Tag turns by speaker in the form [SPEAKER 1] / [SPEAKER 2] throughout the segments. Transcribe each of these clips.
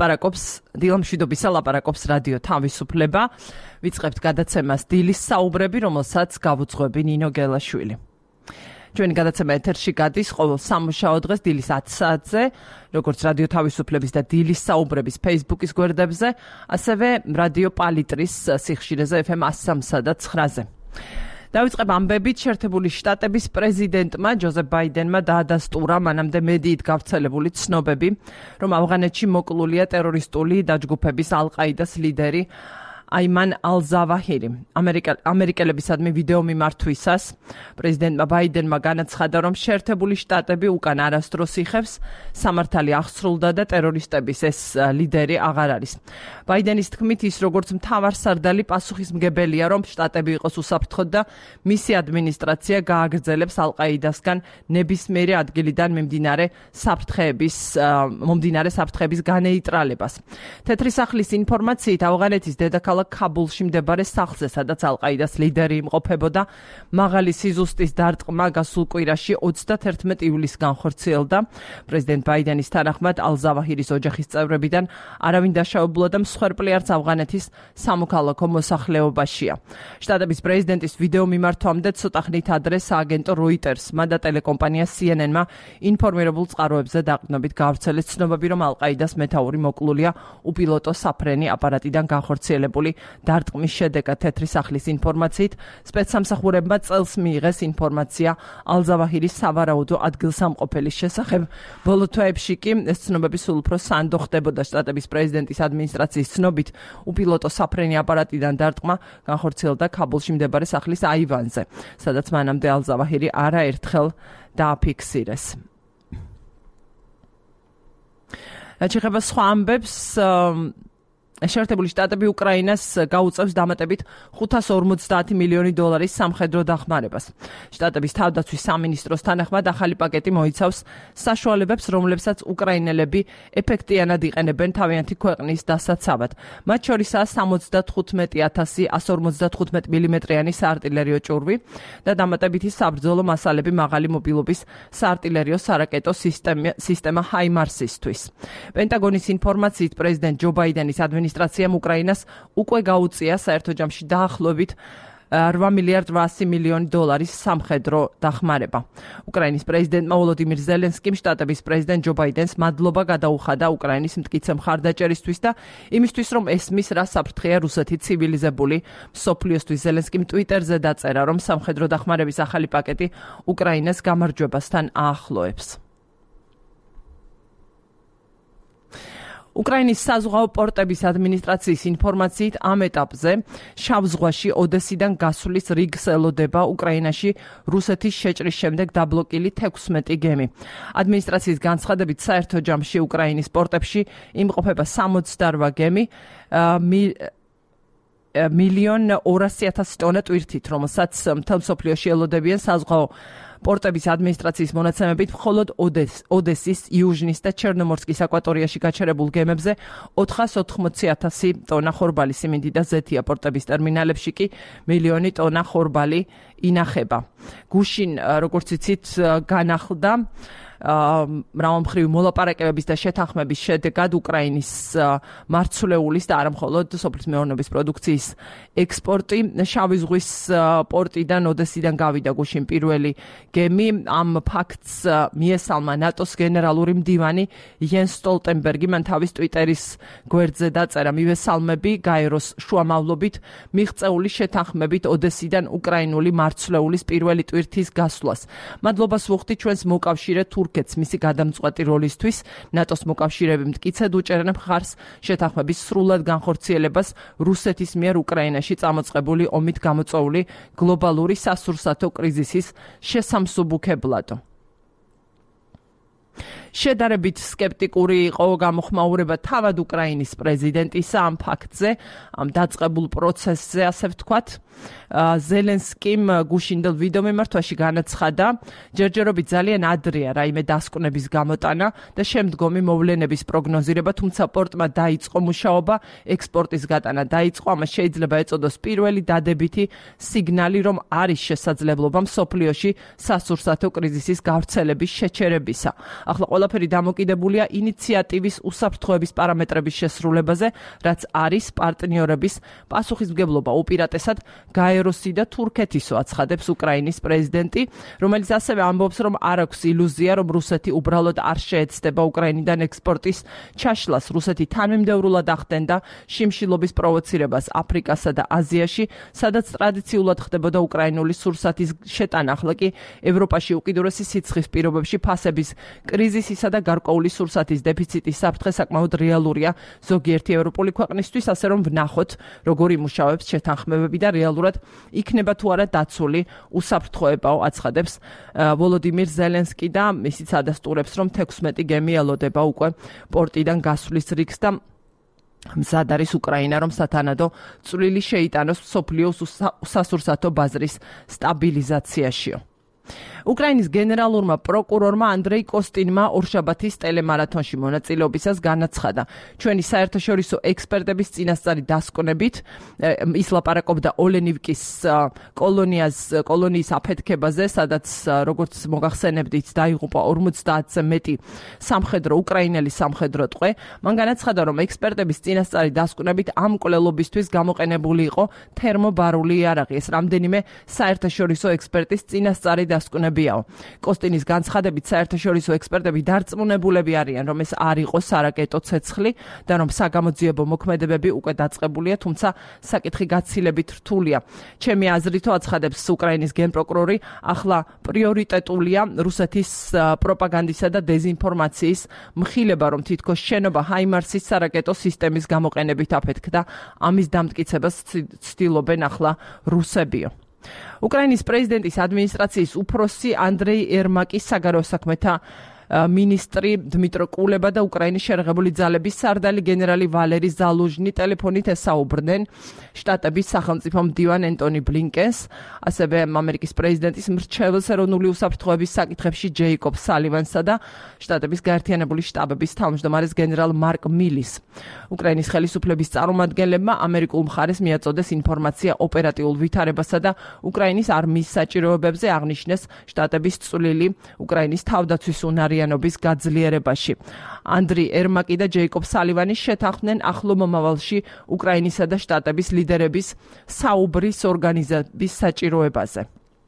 [SPEAKER 1] მშვიდობისა ლაპარაკობს რადიო თავისუფლება. ვიწყებთ გადაცემას დილის საუბრები, რომელსაც გავუძღვები ნინო გელაშვილი. ჩვენი გადაცემა ეთერში გადის ყოველ სამუშაო დღეს დილის 10 საათზე, როგორც რადიო თავისუფლების და დილის საუბრების Facebook-ის გვერდებზე, ასევე რადიო პალიტრის სიხშირეზე FM 103 და 9-ზე. დავიწყებ ამბებით, შეერთებული შტატების პრეზიდენტმა ჯოზეფ ბაიდენმა დაადასტურა მანამდე მედიით გავრცელებული ცნობები, რომ ავღანეთში მოკლულია ტერორისტული დაჯგუფების ალ-ყაიდას ლიდერი აიმან ალ-ზავაჰირი. ამერიკელებისადმი ვიდეო მიმართვისას პრეზიდენტმა ბაიდენმა განაცხადა, რომ შეერთებული შტატები უკან არასდროს იხევს, სამართალი აღსრულდა და ტერორისტების ეს ლიდერი აღარ არის. ბაიდენის თქმით, ის როგორც მთავარსარდალი პასუხისმგებელია, რომ შტატები იყოს უსაფრთხოდ და მისი ადმინისტრაცია გააგრძელებს ალ-ყაიდასგან ნებისმიერი ადგილიდან მომდინარე საფრთხეების განეიტრალებას. თეთრი სახლის ინფორმაციით ავღანეთის დედაქალაქ ქაბულში მდებარე სახლზე, სადაც ალ-ყაიდას ლიდერი იმყოფებოდა, მაღალი სიზუსტის დარტყმა გასულ კვირაში 31 ივლისს განხორციელდა. პრეზიდენტ ბაიდენის თანახმად ალ-ზავაჰირის ოჯახის წევრებიდან არავინ დაშავებულა და მსხვერპლი არც ავღანეთის სამოქალაქო მოსახლეობაშია. შტატების პრეზიდენტის ვიდეო მიმართვამდე ცოტა ხნით ადრე სააგენტო როიტერსმა და ტელეკომპანია CNN-მა ინფორმირებულ წყაროებზე დაყრდნობით გავრცელეს ცნობები, რომ ალ-ყაიდას მეთაური მოკლულია უპილოტო საფრენი აპარატიდან განხორციელებული დარტყმის შედეგად. თეთრი სახლის ინფორმაციით, სპეცსამსახურებმა წელს მიიღეს ინფორმაცია ალ-ზავაჰირის სავარაუდო ადგილსამყოფელის შესახებ. ბოლო თვეებში კი ეს ცნობები სულ უფრო სანდო ხდებოდა. შტატების პრეზიდენტის ადმინისტრაციის ცნობით, უპილოტო საფრენი აპარატიდან დარტყმა განხორციელდა ქაბულში მდებარე სახლის აივანზე, სადაც მანამდე ალ-ზავაჰირი არაერთხელ დააფიქსირეს. რაც შეეხება სხვა ამბებს, შეერთებული შტატები უკრაინას გაუწევს დამატებით $550 მილიონი სამხედრო დახმარებას. შტატების თავდაცვის სამინისტროს თანახმად ახალი პაკეტი მოიცავს საშუალებებს, რომლებსაც უკრაინელები ეფექტიანად იყენებენ თავიანთი ქვეყნის დასაცავად. მათ შორისაა 75,155 მმ-იანი საარტილერიო ჭურვი და დამატებითი საბრძოლო მასალები მაღალი მობილობის საარტილერიო სარაკეტო სისტემა ჰაიმარსისთვის. პენტაგონის ინფორმაციით, პრეზიდენტ ჯო ბაიდენის ადმინისტრაციამ უკრაინას უკვე გაუწია საერთო ჯამში დაახლოებით $8,8 მილიონი სამხედრო დახმარება. უკრაინის პრეზიდენტმა ვოლოდიმირ ზელენსკიმ შტატების პრეზიდენტ ჯო ბაიდენს მადლობა გადაუხადა უკრაინის მტკიცე მხარდაჭერისთვის და იმისთვის, რომ ესმის რა საფრთხეა რუსეთი ცივილიზებული მსოფლიოსთვის. ზელენსკიმ ტვიტერზე დაწერა, რომ სამხედრო დახმარების ახალი პაკეტი უკრაინას გამარჯვებასთან აახლოებს. უკრაინის საზღვაო პორტების ადმინისტრაციის ინფორმაციით, ამ ეტაპზე შავ ზღვაში ოდესიდან გასვლის რიგს ელოდება უკრაინაში რუსეთის შეჭრის შემდეგ დაბლოკილი 16 გემი. ადმინისტრაციის განცხადებით, საერთო ჯამში უკრაინის პორტებში იმყოფება 68 გემი, 1,200,000 ტონა ტვირთით, რომელსაც მთელ მსოფლიოში ელოდებიან. საზღვაო პორტების ადმინისტრაციის მონაცემებით, მხოლოდ ოდესის, იუჟნის და ჩერნომორსკის აკვატორიაში გაჩერებულ გემებზე 480,000 ტონა ხორბალი, სიმინდი და ზეთია. პორტების ტერმინალებში კი 1,000,000 ტონა ხორბალი ინახება. გუშინ, როგორც იცით, განახლდა მრავალმხრივი მოლაპარაკებების და შეთანხმების შედეგად უკრაინის მარცვლეულის და არა მხოლოდ სოფლის მეურნეობის პროდუქციის ექსპორტი. შავი ზღვის პორტიდან ოდესიდან გავიდა გუშინ პირველი გემი. ამ ფაქტს მიესალმა ნატოს გენერალური მდივანი იენს სტოლტენბერგი. მან თავის ტვიტერის გვერდზე დაწერა: მივესალმები გაეროს შუამავლობით მიღწეული შეთანხმებით ოდესიდან უკრაინული მარცვლეულის პირველი ტვირთის გასვლას. მადლობას ვუხდით ჩვენს მოკავშირე თურქეთს მისი გადამწყვეტი როლისთვის. ნატოს მოკავშირეები მტკიცედ უჭერენ მხარს შეთანხმების სრულად განხორციელებას რუსეთის მიერ უკრაინაში წამოწყებული ომით გამოწვეული გლობალური სასურსათო კრიზისის შესამსუბუქებლად. შედარებით სკეპტიკური იყო გამოხმაურება თავად უკრაინის პრეზიდენტისა ამ ფაქტზე, ამ დაწყებულ პროცესზე, ასე ვთქვათ. ზელენსკიმ გუშინდელ ვიდეო მიმართვაში განაცხადა, ჯერჯერობით ძალიან ადრეა რაიმე დასკვნების გამოტანა და შემდგომი მოვლენების პროგნოზირება, თუმცა პორტმა დაიწყო მუშაობა, ექსპორტის გატანა დაიწყო, ამას შეიძლება ეწოდოს პირველი დადებითი სიგნალი, რომ არის შესაძლებლობა მსოფლიოში სასურსათო კრიზისის გავრცელების შეჩერებისა. ახლა ყველაფერი დამოკიდებულია ინიციატივის უსაფრთხოების პარამეტრების შესრულებაზე, რაც არის პარტნიორების პასუხისმგებლობა უპირატესად გაეროსი და თურქეთისო, აცხადებს უკრაინის პრეზიდენტი, რომელიც ასევე ამბობს, რომ არ აქვს ილუზია, რომ რუსეთი უბრალოდ არ შეეცდება უკრაინიდან ექსპორტის ჩაშლას. რუსეთი თანმიმდევრულად ახდენდა შიმშილობის პროვოცირებას აფრიკასა და აზიაში, სადაც ტრადიციულად ხდებოდა უკრაინული სურსათის შეტანა. ახლა კი ევროპაში უკიდურესი სიცხის პირობებში ფასების კრიზისისა და გარკვეული სურსათის დეფიციტის საფრთხე საკმაოდ რეალურია ზოგიერთი ევროპული ქვეყნისთვის, ასე რომ ვნახოთ, როგორ იმუშავებს შეთანხმებები და რეალურად იქნება თუ არა დაცული უსაფრთხოებაო, აცხადებს ვოლოდიმირ ზელენსკი და ისიც ადასტურებს, რომ 16 გემი ელოდება უკვე პორტიდან გასვლის რიგს და მზად არის უკრაინა, რომ სათანადო წვლილი შეიტანოს მსოფლიოს სასურსათო ბაზრის სტაბილიზაციაშიო. უკრაინის გენერალურმა პროკურორმა ანდრეი კოსტინმა ორშაბათის ტელემარათონში მონაწილეობისას განაცხადა, ჩვენი საერთაშორისო ექსპერტების წინასწარი დასკვნებით ის ლაპარაკობდა ოლენივკის კოლონიის აფეთქებაზე, სადაც როგორც მოგახსენებდით, დაიღუპა 50-ზე მეტი უკრაინელი სამხედრო ტყვე. მან განაცხადა, რომ ექსპერტების წინასწარი დასკვნებით ამ მკვლელობისთვის გამოყენებული იყო თერმობარული იარაღი. ეს რამდენიმე საერთაშორისო ექსპერტის წინასწარი დასკვნებია. კოსტინის განცხადებით, საერთაშორისო ექსპერტები დარწმუნებულები არიან, რომ ეს არ იყო სარაკეტო ცეცხლი და რომ საგამოძიებო მოქმედებები უკვე დაწყებულია, თუმცა საკითხი გაცილებით რთულია. ჩემი აზრითო, აცხადებს უკრაინის გენპროკურორი, ახლა პრიორიტეტულია რუსეთის პროპაგანდისა და დეზინფორმაციის მხილება, რომ თითქოს შენობა ჰაიმარსის სარაკეტო სისტემის გამოყენებით აფეთქდა. ამის დამტკიცებას ცდილობენ ახლა რუსებიო. უკრაინის პრეზიდენტის ადმინისტრაციის უფროსი ანდრეი ერმაკი, საგარეო საქმეთა მინისტრი დმიტრო კულება და უკრაინის შერღებული ძალების სარდალი გენერალი ვალერი ზალუჟნი ტელეფონით ესაუბრდნენ შტატების სახელმწიფო მდივან ენტონი ბლინკენს, ასევე ამერიკის პრეზიდენტის მრჩეველს ეროვნული უსაფრთხოების საკითხებში ჯეიკობ სალივანსა და შტატების გაერთიანებული შტაბების თავმჯდომარეს გენერალ მარკ მილის. უკრაინის ხელისუფლების წარმომადგენლებმა ამერიკულ მხარეს მიაწოდეს ინფორმაცია ოპერატიულ ვითარებასა და უკრაინის არმიის საჭიროებებზე, აღნიშნეს შტატების წვლილი უკრაინის თავდაცვის უნარიანობის გაძლიერებაში. ანდრი ერმაკი და ჯეიკობ სალივანი შეთანხმდნენ ახლო მომავალში უკრაინისა და შტატების ლიდერების საუბრის ორგანიზების საჭიროებაზე.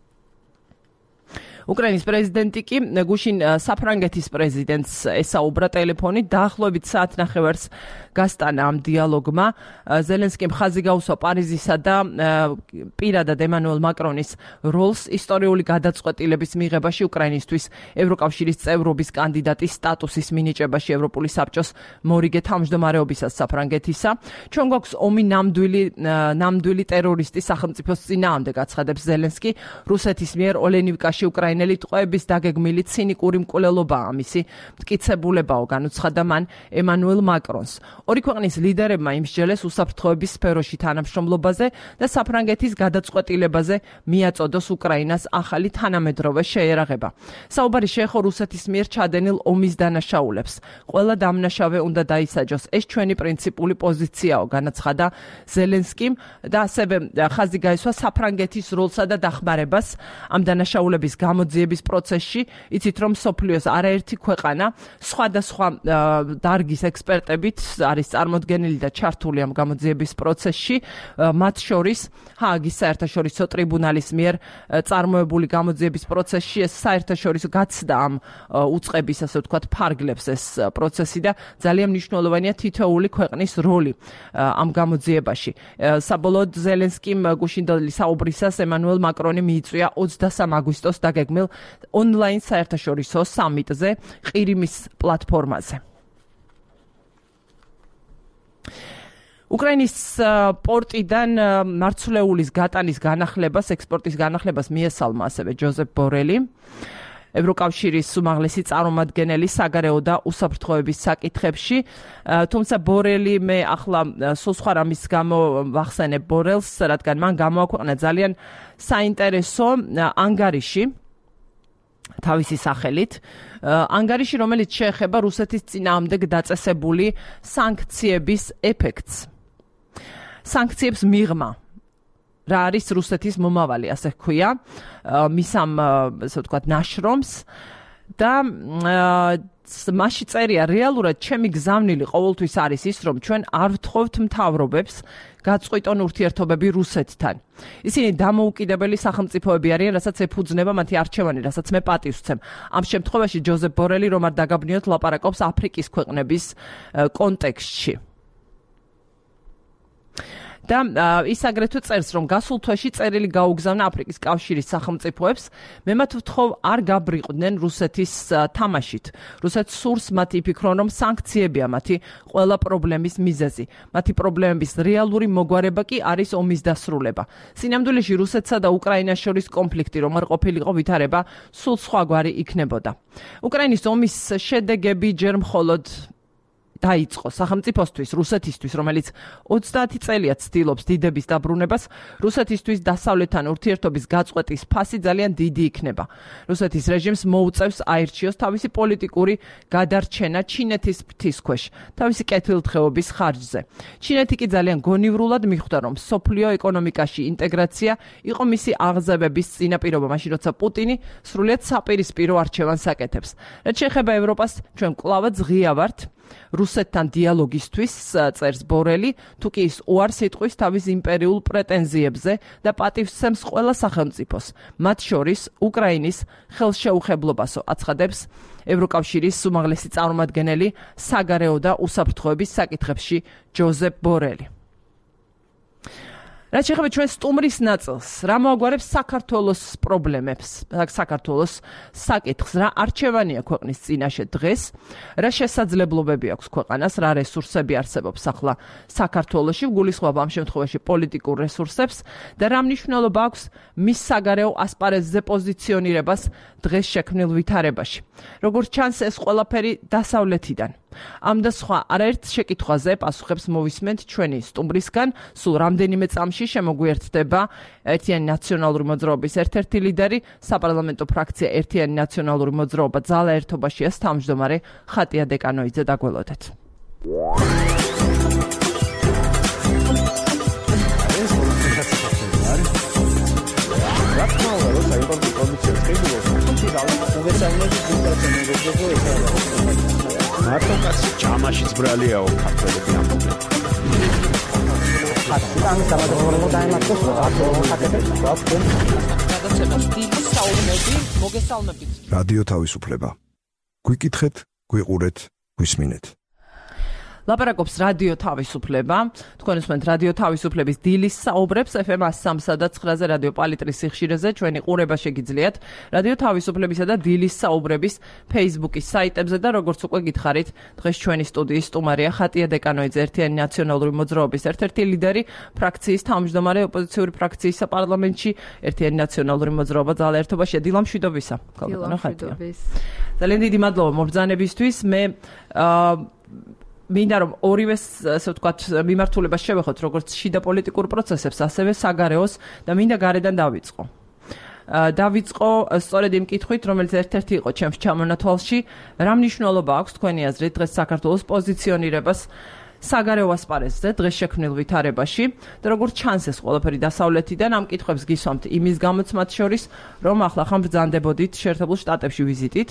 [SPEAKER 1] უკრაინის პრეზიდენტი კი გუშინ საფრანგეთის პრეზიდენტს ესაუბრა ტელეფონით, დაახლოებით საათნახევარს გასტანა ამ დიალოგმა. ზელენსკიმ ხაზი გაუსვა პარიზისა და პირადად ემანუელ მაკრონის როლს ისტორიული გადაწყვეტილების მიღებაში უკრაინისთვის ევროკავშირის წევრობის კანდიდატის სტატუსის მინიჭებაში ევროპული საბჭოს მორიგე თავმჯდომარეობისას საფრანგეთისა. ჩვენ გვაქვს ომი ნამდვილი ტერორისტის სახელმწიფოს წინააღმდეგ, აცხადებს ზელენსკი. რუსეთის მიერ ოლენივკაში უკრაინელი ტყვეების დაგეგმილი ცინიკური მკვლელობაა ამისი მტკიცებულებაო, განუცხადა მან ემანუელ მაკრონს. ორი ქვეყნის ლიდერებმა იმსჯელეს უსაფრთხოების სფეროში თანამშრომლობაზე და საფრანგეთის გადაწყვეტილებაზე მიაწოდოს უკრაინას ახალი თანამედროვე შეერაღება. საუბარი შეეხო რუსეთის მიერ ჩადენილ ომის დანაშაულებს. ყველა დამნაშავე უნდა დაისაჯოს. ეს ჩვენი პრინციპული პოზიციაო, განაცხადა ზელენსკიმ და ასევე ხაზი გაისვა საფრანგეთის როლსა და დახმარებას ამ დანაშაულების გამოძიების პროცესში. იცით, რომ მსოფლიოს არაერთი ქვეყანა სხვადასხვა დარგის ექსპერტებით არის წარმოდგენილი და ჩართული ამ გამოძიების პროცესში, მათ შორის ჰააგის საერთაშორისო ტრიბუნალის მიერ წარმოებული გამოძიების პროცესში. ეს საერთაშორისო გაცდა ამ უწყების, ასე ვთქვათ, ფარგლებს ეს პროცესი და ძალიან მნიშვნელოვანია თითოეული ქვეყნის როლი ამ გამოძიებაში. საბოლოოდ ზელენსკიმ გუშინდელი საუბრისას ემანუელ მაკრონი მიიწვია 23 აგვისტოს დაგეგმილ ონლაინ საერთაშორისო სამიტზე ყირიმის პლატფორმაზე. უკრაინის პორტიდან მარცვლეულის გატანის განახლებას, ექსპორტის განახლებას მიესალმა ასევე ჯოზეფ ბორელი, ევროკავშირის უმაღლესი წარმომადგენელი საგარეო და უსაფრთხოების საკითხებში. თუმცა ბორელი მე ახლა სულ სხვა რამის გამო ვახსენებ ბორელს, რადგან მან გამოაქვეყნა ძალიან საინტერესო ანგარიში თავისი სახელით. ანგარიში, რომელიც შეეხება რუსეთის წინააღმდეგ დაწესებული სანქციების ეფექტს. სანქციებს მიღმა. რა არის რუსეთის მომავალი, ასე ჰქვია, მის ამ, ასე ვთქვათ, ნაშრომს და მასში წერია რეალურად ჩემი გზავნილი ყოველთვის არის ის, რომ ჩვენ არ ვთხოვთ მთავრობებს გაწყვიტონ ურთიერთობები რუსეთთან. ისინი დამოუკიდებელი სახელმწიფოები არიან, რასაც ეფუძნება მათი არჩევანი, რასაც მე პატივს ვცემ. ამ შემთხვევაში ჯოზეფ ბორელი რომ არ დაგაბნიოთ ლაპარაკობს აფრიკის ქვეყნების კონტექსტში. და ის აგრეთვე წერს, რომ გასულ თვეში წერილი გაუგზავნა აფრიკის კავშირის სახელმწიფოებს, მე მათ ვთხოვ არ გაბრიყვდნენ რუსეთის თამაშით. რუსეთს სურს მათ იფიქრონ, რომ სანქციებია მათი ყველა პრობლემის მიზეზი. მათი პრობლემების რეალური მოგვარება კი არის ომის დასრულება. სინამდვილეში რუსეთსა და უკრაინას შორის კონფლიქტი რომ არ ყოფილიყო ვითარება, სულ სხვაგვარი იქნებოდა. უკრაინის ომის შედეგები ჯერ მხოლოდ დაიწყო სახელმწიფოსთვის, რუსეთისთვის, რომელიც 30 წელია ცდილობს დიდების დაბრუნებას, რუსეთისთვის დასავლეთთან ურთიერთობის გაწყვეტის ფასი ძალიან დიდი იქნება. რუსეთის რეჟიმს მოუწევს აირჩიოს თავისი პოლიტიკური გადარჩენა ჩინეთის ფრთისქვეშ, თავისი კეთილდღეობის ხარჯზე. ჩინეთი კი ძალიან გონივრულად მიხვდა, რომ სოფლიო ეკონომიკაში ინტეგრაცია იყო მისი აღზევების წინაპირობა, მაშინ როცა პუტინი სრულიად საპირისპირო არჩევანს აკეთებს. რაც შეეხება ევროპას, ჩვენ კვლავაც ღია ვართ რუსეთთან დიალოგისთვის, წერს ბორელი, თუ კი ის უარს იტყვის თავის იმპერიულ პრეტენზიებზე და პატივს სცემს ყველა სახელმწიფოს, მათ შორის უკრაინის ხელშეუხებლობასო, აცხადებს ევროკავშირის უმაღლესი წარმომადგენელი საგარეო და უსაფრთხოების საკითხებში ჯოზეფ ბორელი. რაც შეეხება ჩვენ სტუმრის ნაწილს, რა მოაგვარებს საქართველოს პრობლემებს, საქართველოს საკითხს, რა არჩევანია ქვეყნის წინაშე დღეს, რა შესაძლებლობები აქვს ქვეყანას, რა რესურსები არსებობს ახლა საქართველოში, გულისხმობ ამ შემთხვევაში პოლიტიკურ რესურსებს და რა მნიშვნელობა აქვს მის საგარეო ასპარეზზე პოზიციონირებას დღეს შექმნილ ვითარებაში. როგორც ჩანს, ეს ყველაფერი დასავლეთიდან. ამ და სხვა არაერთ შეკითხვაზე პასუხებს მოვისმენთ ჩვენი სტუმრისგან. სულ რამდენიმე წამში შემოგვიერთდება ერთიანი ნაციონალური მოძრაობის ერთ-ერთი ლიდერი, საპარლამენტო ფრაქცია ერთიანი ნაციონალური მოძრაობა ძალა ერთობაშიას თავმჯდომარე ხატია დეკანოიძე. დაგველოდეთ.
[SPEAKER 2] მარტო კაცი ჯამაშიც ბრალიაო ქართველები ამბობენ.
[SPEAKER 3] რადიო თავისუფლება. გვიკითხეთ, გვიყურეთ, გვისმინეთ.
[SPEAKER 1] ლაპარაკობს რადიო თავისუფლება. თქვენ უსმენთ რადიო თავისუფლების დილის საუბრებს FM 103.9-ზე რადიო პალიტრის სიხშირეზე. ჩვენი ყურება შეგიძლიათ რადიო თავისუფლებისა და დილის საუბრების Facebook-ის საიტებზე და როგორც უკვე გითხარით, დღეს ჩვენი სტუდიის სტუმარია ხატია დეკანოიძე, ერთიანი ნაციონალური მოძრაობის ერთ-ერთი ლიდერი, ფრაქციის თავმჯდომარე ოპოზიციური ფრაქციის საპარლამენტში, ერთიანი ნაციონალური მოძრაობა ძალა ერთობაშია. დილამშვიდობისა. ძალიან დიდი მადლობა მობრძანებისთვის. მე მინდა რომ ორივეს, ასე ვთქვათ, მიმართულებას შევეხოთ, როგორც შიდა პოლიტიკურ პროცესებს, ასევე საგარეოს და მინდა გარედან დავიწყო. დავიწყო სწორედ იმ კითხვით, რომელიც ერთ-ერთი იყო ჩემს ჩამონათვალში, რა მნიშვნელობა აქვს თქვენი აზრით დღეს საქართველოს პოზიციონირებას საგარეო ასპარეზზე დღეს შექმნილ ვითარებაში და როგორც ჩანს ეს ყველაფერი დასავლეთიდან, ამ კითხვებს გისვამთ იმის გამოც მათ შორის, რომ ახლა ბრძანდებოდით შეერთებულ შტატებში ვიზიტით.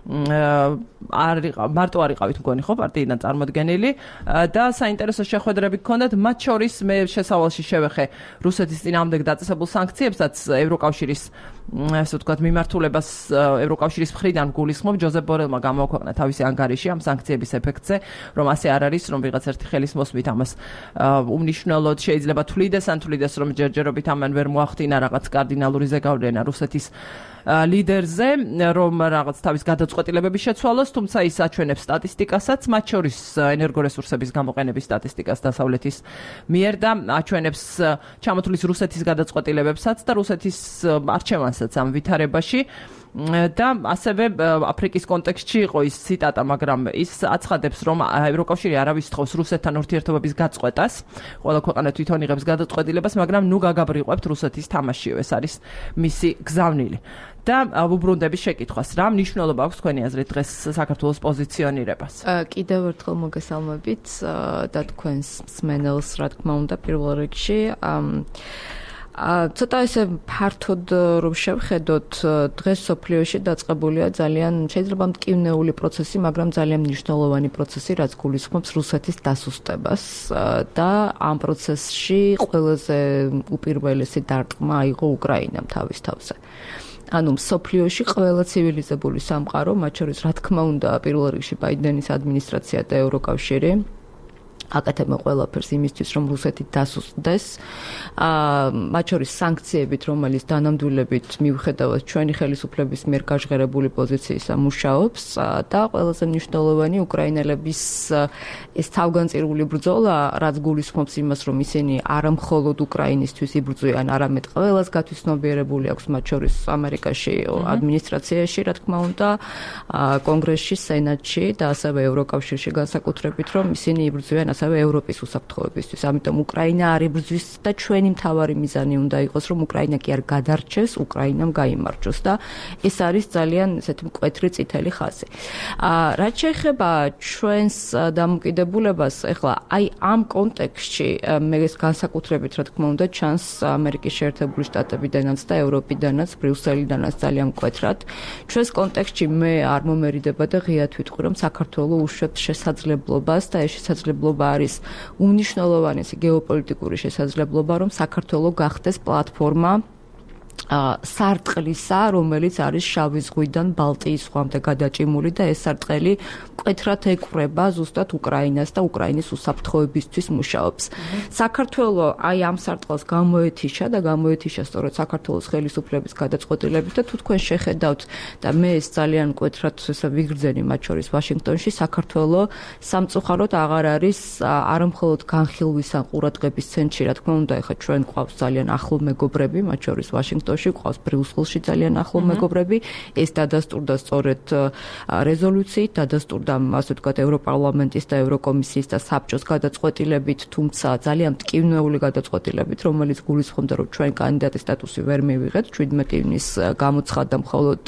[SPEAKER 1] მარტო არ იყავით მგონი ხო პარტიიდან წარმოდგენილი და საინტერესო შეხვედრები გქონდათ, მათ შორის მე შესავალში შევეხე რუსეთის წინააღმდეგ დაწესებულ სანქციებსაც ევროკავშირის ასე ვთქვათ მიმართულებას ევროკავშირის მხრიდან გულისხმობ. ჯოზეფ ბორელმა გამოაქვეყნა თავისი ანგარიში ამ სანქციების ეფექტზე, რომ ასე არ არის, რომ ვიღაც ერთი ხელის მოსმით ამას უმნიშვნელოდ შეიძლება თვლიდეს, ან თვლიდეს, რომ ჯერჯერობით ამან ვერ მოახდინა რაღაც კარდინალური ზეგავლენა რუსეთის ლიდერზე, რომ რაღაც თავის გადაწყვეტილებები შეცვალოს, თუმცა ის აჩვენებს სტატისტიკასაც, მათ შორის ენერგორესურსების გამოყენების სტატისტიკას დასავლეთის მიერ და აჩვენებს ჩამოთვლის რუსეთის გადაწყვეტილებებსაც და რუსეთის არჩევანსაც ამ ვითარებაში. და ასევე აფრიკის კონტექსტში იყო ის ციტატა, მაგრამ ის აცხადებს, რომ ევროკავშირი არავის თხოვს რუსეთთან ურთიერთობების გაწყვეტას, ყველა ქვეყანა თვითონ იღებს გადაწყვეტილებას, მაგრამ ნუ გაგაბრიყვებთ რუსეთის თამაშიო, ეს არის მისი გზავნილი. და ვუბრუნდების შეკითხვას, რა მნიშვნელობა აქვს თქვენი აზრით დღეს საქართველოს პოზიციონირებას?
[SPEAKER 4] კიდევ ერთხელ მოგესალმებით და თქვენს მსმენელს, რა თქმა უნდა, პირველ რიგში. ცოტა ესე ფართოდ რომ შევხედოთ, დღეს სოფლიოში დაწყებულია ძალიან შეიძლება მტკივნეული პროცესი, მაგრამ ძალიან მნიშვნელოვანი პროცესი, რაც გულისხმობს რუსეთის დასუსტებას და ამ პროცესში ყველაზე უპირველესი დარტყმა აიღო უკრაინამ თავის თავზე. ანუ სოფლიოში ყველა ცივილიზებული სამყარო, მათ შორის რა თქმა უნდა, პირველ რიგში ბაიდენის ადმინისტრაცია და ევროკავშირი აკეთებენ ყველაფერს იმისთვის, რომ რუსეთი დასუსტდეს. მათ შორის სანქციებით, რომელიც დანამდვილებით მიუხედავად ჩვენი ხელისუფლების მიერ გაჟღერებული პოზიციისა მუშაობს და ყველაზე მნიშვნელოვანი უკრაინელების ეს თავგანწირული ბრძოლა, რაც გულისხმობს იმას, რომ ისინი არა მხოლოდ უკრაინისთვის იბრძვიან, არამედ ყველას გათვითცნობიერებული აქვს, მათ შორის ამერიკაში ადმინისტრაციაში, რა თქმა უნდა, კონგრესში, სენატში და ასევე ევროკავშირში განსაკუთრებით, რომ ისინი იბრძვიან ასევე ევროპის უსაფრთხოებისთვის. ამიტომ უკრაინა არ იბრძვის და ჩვენი მთავარი მიზანი უნდა იყოს, რომ უკრაინა კი არ გადარჩეს, უკრაინამ გაიმარჯვოს და ეს არის ძალიან ესეთი მკვეთრი წითელი ხაზი. რაც შეეხება ჩვენს დამოკიდებულებას, ეხლა აი ამ კონტექსტში მე ეს განსაკუთრებით, რა თქმა უნდა, ჩანს ამერიკის შეერთებული შტატებიდანაც და ევროპიდანაც, ბრიუსელიდანაც ძალიან მკვეთრად. ჩვენს კონტექსტში მე არ მომერიდება და ღიად ვიტყვი, რომ საქართველოს უშვებს შესაძლებლობას და ეს შესაძლებლობა არის უნიშნულოვანი გეოპოლიტიკური შესაძლებლობა, რომ საქართველოს გახდეს პლატფორმა სარტყლისა, რომელიც არის შავი ზღვიდან ბალტიის ზღვამდე გადაჭიმული და ეს სარტყელი მკვეთრად ეკვრება ზუსტად უკრაინას და უკრაინის უსაფრთხოებისთვის მუშაობს. საქართველოს აი ამ სარტყელს გამოეთიშა სწორედ საქართველოს ხელისუფლების გადაწყვეტილებით და თუ თქვენ შეხედავთ და მე ეს ძალიან მკვეთრად ვიგრძენი მათ შორის ვაშინგტონში, საქართველოს სამწუხაროდ აღარ არის არა მხოლოდ განხილვის ან ყურადღების ცენტრში, რა თქმა უნდა, ეხლა ჩვენ გვყავს ძალიან ახლო მეგობრები, მათ შორის ვაშინგტონში ყავს ბრიუსელში ძალიან ახლო მეგობრები, ეს დადასტურდა სწორედ რეზოლუციით, დადასტურდა ასე ვთქვათ ევროპარლამენტის და ევროკომისიის და საბჭოს გადაწყვეტილებით, თუმცა ძალიან მტკივნეული გადაწყვეტილებით, რომელიც გულისხმობდა, რომ ჩვენ კანდიდატის სტატუსი ვერ მივიღეთ, 17 ივნის გამოცხადდა მხოლოდ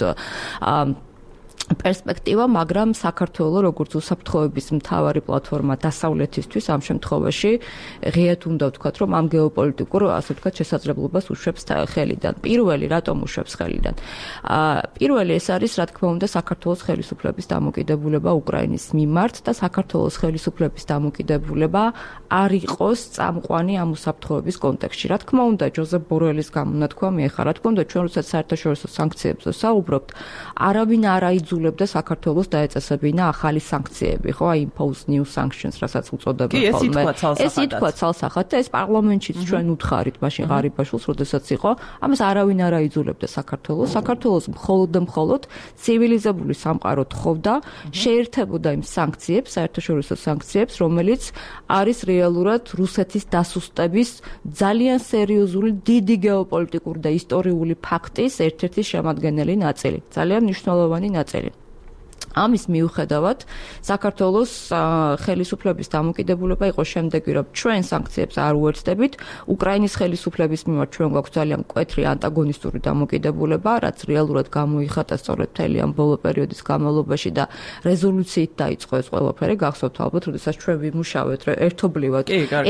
[SPEAKER 4] პერსპექტივა, მაგრამ საქართველოს როგორც უსაფრთხოების მთავარი პლატფორმა დასავლეთისთვის ამ შემთხვევაში ღიად უნდა ვთქვათ, რომ ამ გეოპოლიტიკურ, ასე ვთქვათ, შესაძლებლობას უშვებს ხელიდან. პირველი, რატომ უშვებს ხელიდან? პირველი ეს არის, რა თქმა უნდა, საქართველოს ხელისუფლების დამოკიდებულება უკრაინის მიმართ და საქართველოს ხელისუფლების დამოკიდებულება არ იყოს წამყვანი ამ უსაფრთხოების კონტექსტში. რა თქმა უნდა, ჯოზეფ ბორელის გამონათქვამი ახლა, რა თქმა უნდა, ჩვენ როდესაც საერთაშორისო სანქციებზე საუბრობთ, არავინ არ აიძულებდა საქართველოს დაეწესებინა ახალი სანქციები, ხო? აი impose new sanctions, რასაც უწოდებენ ხოლმე. ეს ითქვა ცალსახად და ეს პარლამენტშიც ჩვენ უთხარით მაშინ ღარიბაშვილს, როდესაც იყო, ამას არავინ არ აიძულებდა საქართველოს. საქართველოს მხოლოდ და მხოლოდ ცივილიზებული სამყარო თხოვდა, შეერთებოდა იმ სანქციებს, საერთაშორისო სანქციებს, რომელიც არის რეალურად რუსეთის დასუსტების ძალიან სერიოზული, დიდი გეოპოლიტიკური და ისტორიული ფაქტის ერთ-ერთი შემადგენელი ნაწილი, ძალიან მნიშვნელოვანი ნაწილი. ამის მიუხედავად საქართველოს ხელისუფლების დამოკიდებულება იყო შემდეგი, რომ ჩვენ სანქციებს არ უერთდებით, უკრაინის ხელისუფლების მიმართ ჩვენ გვაქვს ძალიან მკვეთრი ანტაგონისტური დამოკიდებულება, რაც რეალურად გამოიხატა სწორედ მთელი ამ ბოლო პერიოდის განმავლობაში და რეზოლუციით დაიწყო ეს ყველაფერი, გახსოვთ ალბათ, როდესაც ჩვენ ვიმუშავეთ ერთობლივად.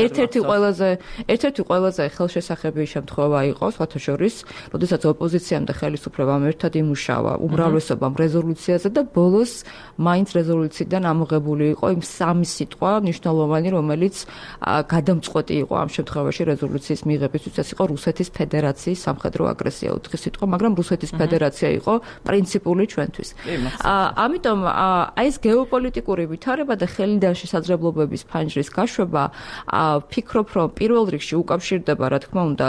[SPEAKER 4] ერთ-ერთი ყველაზე ხელშესახებითი შემთხვევა იყო, სხვათა შორის, როდესაც ოპოზიციამ და ხელისუფლებამ ერთად იმუშავა უმრავლესობამ რეზოლუციაზე და ბოლოს მაინც რეზოლუციიდან ამოღებული იყო იმ სამი სიტყვა მნიშვნელოვანი, რომელიც გადამწყვეტი იყო ამ შემთხვევაში რეზოლუციის მიღებისთვის, ეს იყო რუსეთის ფედერაციის სამხედრო აგრესია, უთხი სიტყვა, მაგრამ რუსეთის ფედერაცია იყო პრინციპული ჩვენთვის. ამიტომ აი ეს გეოპოლიტიკური ვითარება და ხელიდან შესაძლებლობების ფანჯრის გაშვება, ვფიქრობ, რომ პირველ რიგში უკავშირდება, რა თქმა უნდა,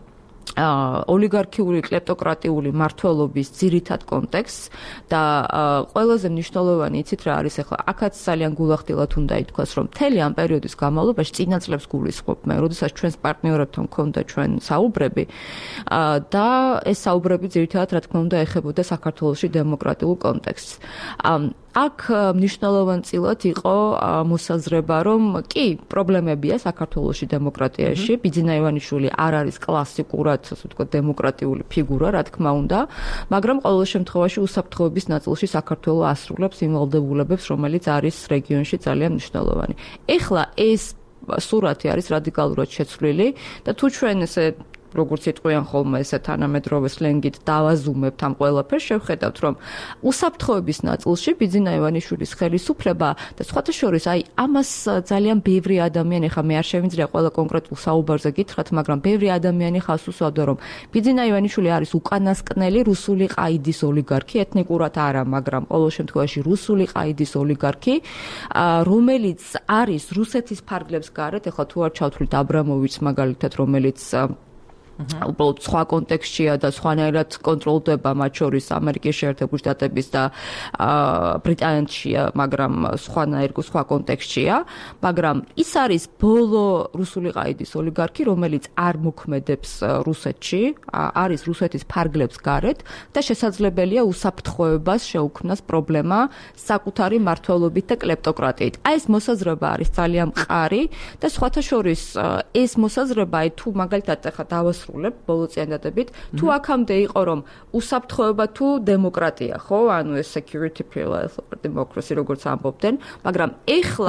[SPEAKER 4] ოლიგარქიული კლეპტოკრატიული მმართველობის ძირითად კონტექსტს და ყველაზე მნიშვნელოვანი იცით რა არის ახლა აქაც ძალიან გულახდილად უნდა ითქვას რომ მთელი ამ პერიოდის განმავლობაში წინა წლებს გულისხმობ მე როდესაც ჩვენს პარტნიორებთან მქონდა ჩვენ საუბრები და ეს საუბრები ძირითადად რა თქმა უნდა ეხებოდა საქართველოში დემოკრატიულ კონტექსტს აქ მნიშვნელოვანწილად იყო მოსაზრება, რომ კი, პრობლემებია საქართველოში დემოკრატიაში, ბიძინა ივანიშვილი არ არის კლასიკურად, ასე ვთქვათ, დემოკრატიული ფიგურა, რა თქმა უნდა, მაგრამ ყოველ შემთხვევაში უსაფრთხოების ნაწილში საქართველოს ასრულებს იმ ვალდებულებებს, რომელიც არის რეგიონში ძალიან მნიშვნელოვანი. ეხლა ეს სურათი არის რადიკალურად შეცვლილი და თუ ჩვენ ესე როგორც იტყვიან ხოლმე ესე თანამედროვე სლენგით დავაზუმებთ ამ ყველაფერს, შევხედავთ, რომ უსაფრთხოების ნაწილში ბიძინა ივანიშვილის ხელისუფლება და სხვათა შორის აი ამას ძალიან ბევრი ადამიანი, ხა მე არ შევინძრია ყველა კონკრეტულ საუბარზე გითხრათ, მაგრამ ბევრი ადამიანი ხას უსვავდა, რომ ბიძინა ივანიშვილი არის უკანასკნელი რუსული ყაიდის ოლიგარქი, ეთნიკურად არა, მაგრამ ყოველ შემთხვევაში რუსული ყაიდის ოლიგარქი, რომელიც არის რუსეთის ფარგლებს გარეთ, ეხლა თუ არ ჩავთვლით აბრამოვიჩს მაგალითად, რომელიც უბრალოდ სხვა კონტექსტშია და სხვანაირად კონტროლდება მათ შორის ამერიკის შეერთებული შტატების და ბრიტანეთშია, მაგრამ სხვა კონტექსტშია, მაგრამ ის არის ბოლო რუსული ყაიდის ოლიგარქი, რომელიც არ მოქმედებს რუსეთში, არის რუსეთის ფარგლებს გარეთ და შესაძლებელია უსაფრთხოებას შეუქმნას პრობლემა საკუთარი მმართველობით და კლეპტოკრატიით. აი ეს მოსაზრება არის ძალიან მყარი და სხვათა შორის ეს მოსაზრება თუ მაგალითად ახლა დავასრულებ ბოლო წინადადებით, თუ აქამდე იყო რომ უსაფრთხოება თუ დემოკრატია, ხო? ანუ ეს security pillar or democracy როგორც ამბობდნენ, მაგრამ ეხლა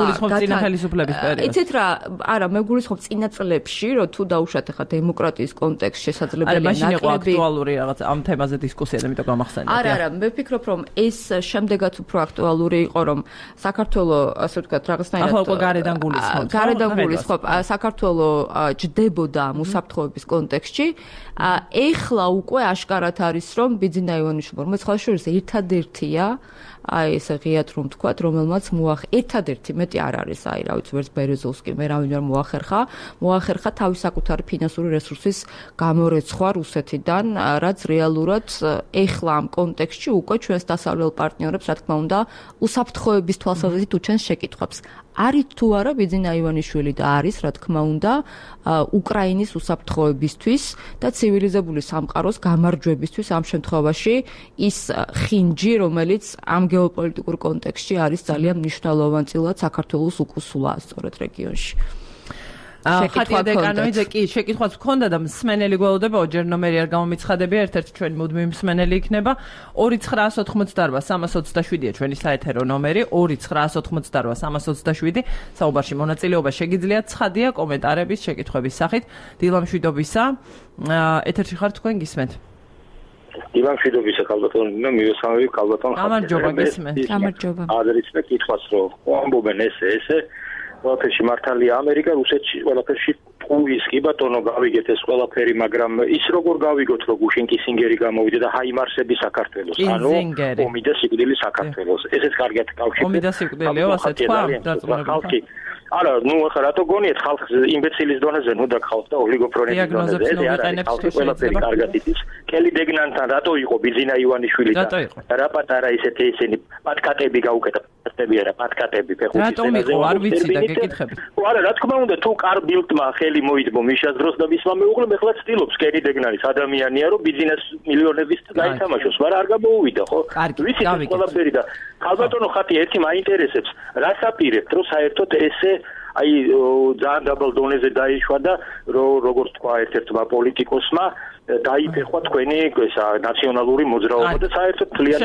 [SPEAKER 4] იცით რა, არა, მე გულისხმობ წინა წლებში, რომ თუ დაუშვათ ახლა დემოკრატიის კონტექსტში შესაძლებელია
[SPEAKER 1] ნაკლები. მაშინ იყო აქტუალური რაღაც ამ თემაზე დისკუსია, ამიტომ გამახსენეთ.
[SPEAKER 4] არა, მე ვფიქრობ, რომ ეს შემდეგაც უფრო აქტუალური იყო, რომ საქართველოს, ასე ვთქვათ, რაღაცნაირად
[SPEAKER 1] ახლა უკვე გარედან
[SPEAKER 4] გულისხმობ, საქართველოს ჯდებოდა ამ უსაფრთხოების კონტექსტში. ეხლა უკვე აშკარად არის, რომ ბიძინა ივანიშვილი, რომელიც სხვა შორის ერთადერთია, აი ესე ღიად რომ თქვათ, რომელმაც ერთადერთი მეტი არ არის, აი რა ვიცი, ვერც ბერეზოვსკი, მე რა ვინმე მოახერხა თავის საკუთარი ფინანსური რესურსის გამორეცხვა რუსეთიდან, რაც რეალურად ეხლა ამ კონტექსტში უკვე ჩვენს დასავლელ პარტნიორებს, რა თქმა უნდა, უსაფრთხოების თვალსაზრისით უჩენს შეკითხვებს. არის თუ არა ბიძინა ივანიშვილი და არის, რა თქმა უნდა, უკრაინის უსაფრთხოებისთვის და ცივილიზებული სამყაროს გამარჯვებისთვის ამ შემთხვევაში ის ხინჯი, რომელიც ამ გეოპოლიტიკურ კონტექსტში არის ძალიან მნიშვნელოვანწილად საქართველოს უკუსულა სწორედ რეგიონში.
[SPEAKER 1] ხატია დეკანოიძე კი შეკითხვაც გქონდა და მსმენელი გველოდებაო, ჯერ ნომერი არ გამომიცხადებია, ერთ-ერთი ჩვენი მუდმივი მსმენელი იქნება 2988-327-ია ჩვენი საეთერო ნომერი 2988-327 საუბარში მონაწილეობა შეგიძლიათ, ცხადია კომენტარების, შეკითხვების სახით. დილა მშვიდობისა, ეთერში ხარ, თქვენ გისმენთ?
[SPEAKER 5] დილა მშვიდობისა, ქალბატონი, მივესალმები ქალბატონ.
[SPEAKER 1] გამარჯობა, გისმენთ.
[SPEAKER 4] გამარჯობა.
[SPEAKER 5] ადრეცმე კითხვას რომ ამბობენ ესე ყველაფერში მართალია ამერიკა, რუსეთში ყველაფერში პუის კი ბატონო გავიგეთ ეს ყველაფერი, მაგრამ ის როგორ გავიგოთ, რომ გუშინ კისინგერი გამოვიდა და ჰაიმარსები საქართველოს, ანუ ომი და სიკვდილი საქართველოს. ესეც კარგად კავშირდება.
[SPEAKER 1] ომი და სიკვდილიო, ასე თქვა,
[SPEAKER 5] ხალხი. არა, ნუ ახლა რატო გონიეთ ხალხს იმბეცილის დონეზე, ნუ და ხალხს და ოლიგოფრონეთის დონეზე. ეს არის ხალხი ყველაფერი კარგად იცის. კელი დეგნანთან რატო იყო ბიძინა ივანიშვილი და რა პატარა ისინი პატკატები გაუკეთა. პატკატები ფეხბურთის
[SPEAKER 1] რატომ იყო არ ვიცი და გეკითხებით.
[SPEAKER 5] არა, რა თქმა უნდა, თუ კარბილტმა ხელი მოიდმო მიშას დროს და მისმა მეუღლემ ეხლა ცდილობს კელი დეგნანის ადამიანია, რომ ბიძინას მილიონების გაითამაშოს, მაგრამ არ გამოუვიდა, ხო? ვიცით ყველაფერი და ქალბატონო ხათი ერთი მაინტერესებს, რას აპირებთ, რომ საერთოდ ესე აი ძალიან დაბალ დონეზე დაიშვა და როგორც თქვა ერთ-ერთმა პოლიტიკოსმა დაიფეხვა თქვენი ესა ნაციონალური მოძრაობა და საერთოდ ძალიან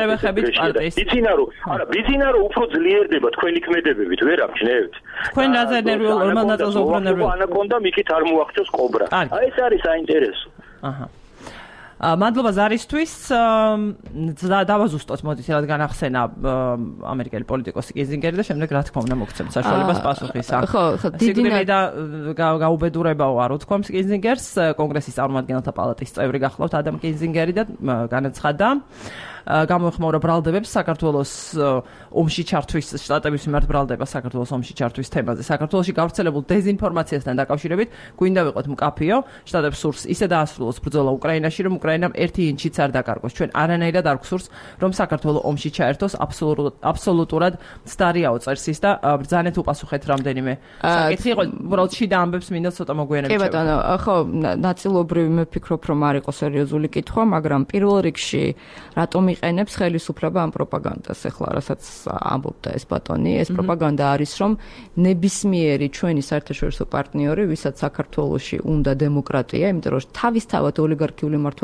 [SPEAKER 5] ბიძინა რომ უფრო ძლიერდება თქვენი ქმედებებით, ვერ ამჩნევთ.
[SPEAKER 1] თქვენ რაზე ნერვიულ ნაწილზე უფრო ნერვიულ.
[SPEAKER 5] ანაკონდა მიქით არ მოახდოს კობრა. აი ეს არის საინტერესო.
[SPEAKER 1] აჰა. მადლობა ზარისთვის. დავაზუსტოთ, მოდით რა განახსენა ამერიკელი პოლიტიკოსი კიზინგერი და შემდეგ რა თქმა უნდა მოგცემთ საშუალებას პასუხისა.
[SPEAKER 4] ხო,
[SPEAKER 1] სიკვდილი და გაუბედურებაო არ უთქვამს კიზინგერს, კონგრესის წარმომადგენელთა პალატის წევრი გახლავთ ადამ კიზინგერი და განაცხადა გამოეხმაურა ბრალდებებს საქართველოს ომში ჩართვის, შტატების მიმართ ბრალდება საქართველოს ომში ჩართვის თემაზე. საქართველოში გავრცელებულ დეზინფორმაციასთან დაკავშირებით გვინდა ვიყოთ მკაფიო, შტატებს სურს ისე დაასრულოს ბრძოლა უკრაინაში, რომ უკრაინამ ერთი ინჩიც არ დაკარგოს. ჩვენ არანაირად არ გვსურს, რომ საქართველო ომში ჩაერთოს, აბსოლუტურად მცდარიაო წერს ის და ბრძანეთ უპასუხეთ რამდენიმე საკითხი იყო, უბრალოდ შიდა ამბებს მინდა ცოტა მოგვიანებით.
[SPEAKER 4] კი ბატონო, ხო, ნაწილობრივ მე ვფიქრობ, რომ არ იყო სერიოზული კითხვა, მაგრამ პირველ რიგში რატომ იყენებს ხელისუფლება ამ პროპაგანდას, ეხლა რასაც ამბობდა ეს ბატონი, ეს პროპაგანდა არის, რომ ნებისმიერი ჩვენი საერთაშორისო პარტნიორი, ვისაც საქართველოში უნდა დემოკრატია, იმიტომ რომ თავისთავად ოლიგარქიული მმართველობა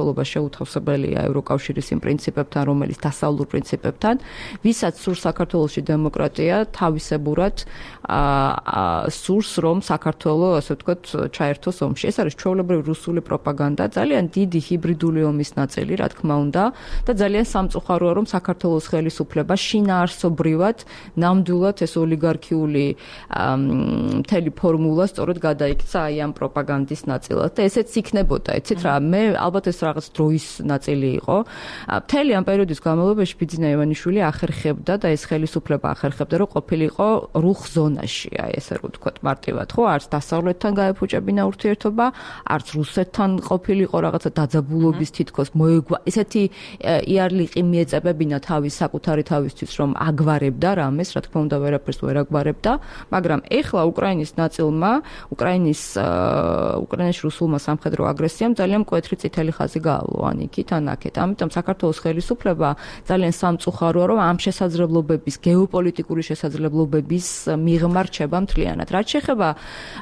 [SPEAKER 4] მცდელობა შეუთავსებელია ევროკავშირის იმ პრინციპებთან, რომელიც დასავლურ პრინციპებთან, ვისაც სურს საქართველოში დემოკრატია, თავისებურად სურს რომ საქართველო, ასე ვთქვათ, ჩაერთოს ომში. ეს არის ჩვეულებრივი რუსული პროპაგანდა, ძალიან დიდი ჰიბრიდული ომის ნაწილი, რა თქმა უნდა, და ძალიან სამწუხაროა, რომ საქართველოს ხელისუფლება შინაარსობრივად, ნამდვილად ეს ოლიგარქიული მთელი ფორმულა სწორედ გადაიქცა აი ამ პროპაგანდის ნაწილად და ესეც იქნებოდა, იცით რა, მე ალბათ ეს რაღაც დროის ნაწილი იყო. მთელი ამ პერიოდის განმავლობაში ბიძინა ივანიშვილი ახერხებდა და ეს ხელისუფლება ახერხებდა, რომ ყოფილიყო რუხ ზონაში, აი ესე რომ ვთქვათ მარტივად, ხო, არც დასავლეთთან გაეფუჭებინა ურთიერთობა, არც რუსეთთან ყოფილიყო რაღაცა დაძაბულობის თითქოს ესეთი იარლიყი მიეწებებინა თავის საკუთარი თავისთვის, რომ აგვარებდა რამეს, რა თქმა უნდა ვერაფერს ვერ აგვარებდა, მაგრამ ეხლა უკრაინის ნაწილმა, უკრაინაში რუსულმა სამხედრო აგრესიამ ძალიან მკვეთრი წითელი ხაზი გაავლო ან იქით ან აქეთ. ამიტომ საქართველოს ხელისუფლება ძალიან სამწუხაროა, რომ ამ შესაძლებლობების, გეოპოლიტიკური შესაძლებლობების მიღმა რჩება მთლიანად. რაც შეეხება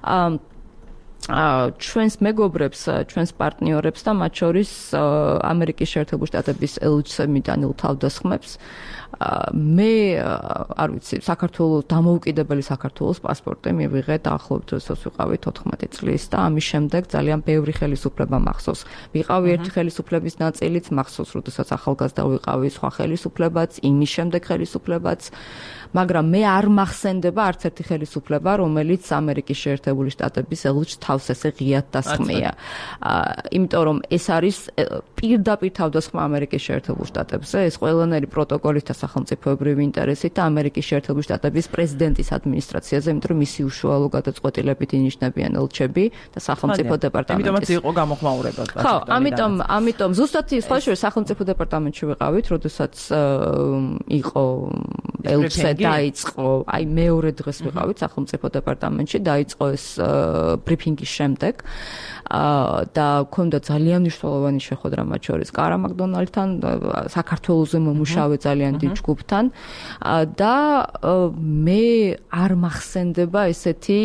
[SPEAKER 4] ჩვენს მეგობრებს, ჩვენს პარტნიორებს და მათ შორის ამერიკის შეერთებული შტატების ელჩს მიტანილ თავდასხმებს, მე არ ვიცი, საქართველოს დამოუკიდებელი საქართველოს პასპორტი მივიღე დაახლოებით როდესაც ვიყავი 14 წლის და ამის შემდეგ ძალიან ბევრი ხელისუფლება მახსოვს. ვიყავი ერთი ხელისუფლების ნაწილიც, მახსოვს როდესაც ახალგაზრდა ვიყავი, სხვა ხელისუფლებაც, იმის შემდეგ ხელისუფლებაც, მაგრამ მე არ მახსენდება არც ერთი ხელისუფლება, რომელიც ამერიკის შეერთებული შტატების ელჩს თავს ესე ღიად დასხმია. იმიტომ რომ ეს არის პირდაპირ თავდასხმა ამერიკის შეერთებულ შტატებზე, ეს ყველანაირი პროტოკოლით და სახელმწიფოებრივი ინტერესით და ამერიკის შეერთებული შტატების პრეზიდენტის ადმინისტრაციაზე, იმიტომ რომ მისი უშუალო გადაწყვეტილებით ინიშნებიან ელჩები და სახელმწიფო დეპარტამენტის.
[SPEAKER 1] ამიტომაც იყო გამოხმაურება.
[SPEAKER 4] ხო, ამიტომ ზუსტად ის სხვა სახელმწიფო დეპარტამენტში ვიყავით, როდესაც იყო ელჩზე დაიწყო, აი მეორე დღეს ვიყავით სახელმწიფო დეპარტამენტში, დაიწყო ეს ბრიფინგის შემდეგ და ქონდა ძალიან მნიშვნელოვანი შეხვედრა მათ შორის კარა მაკდონალდთან, საქართველოზე მომუშავე ძალიან დიდ ჯგუფთან და მე არ მახსენდება ესეთი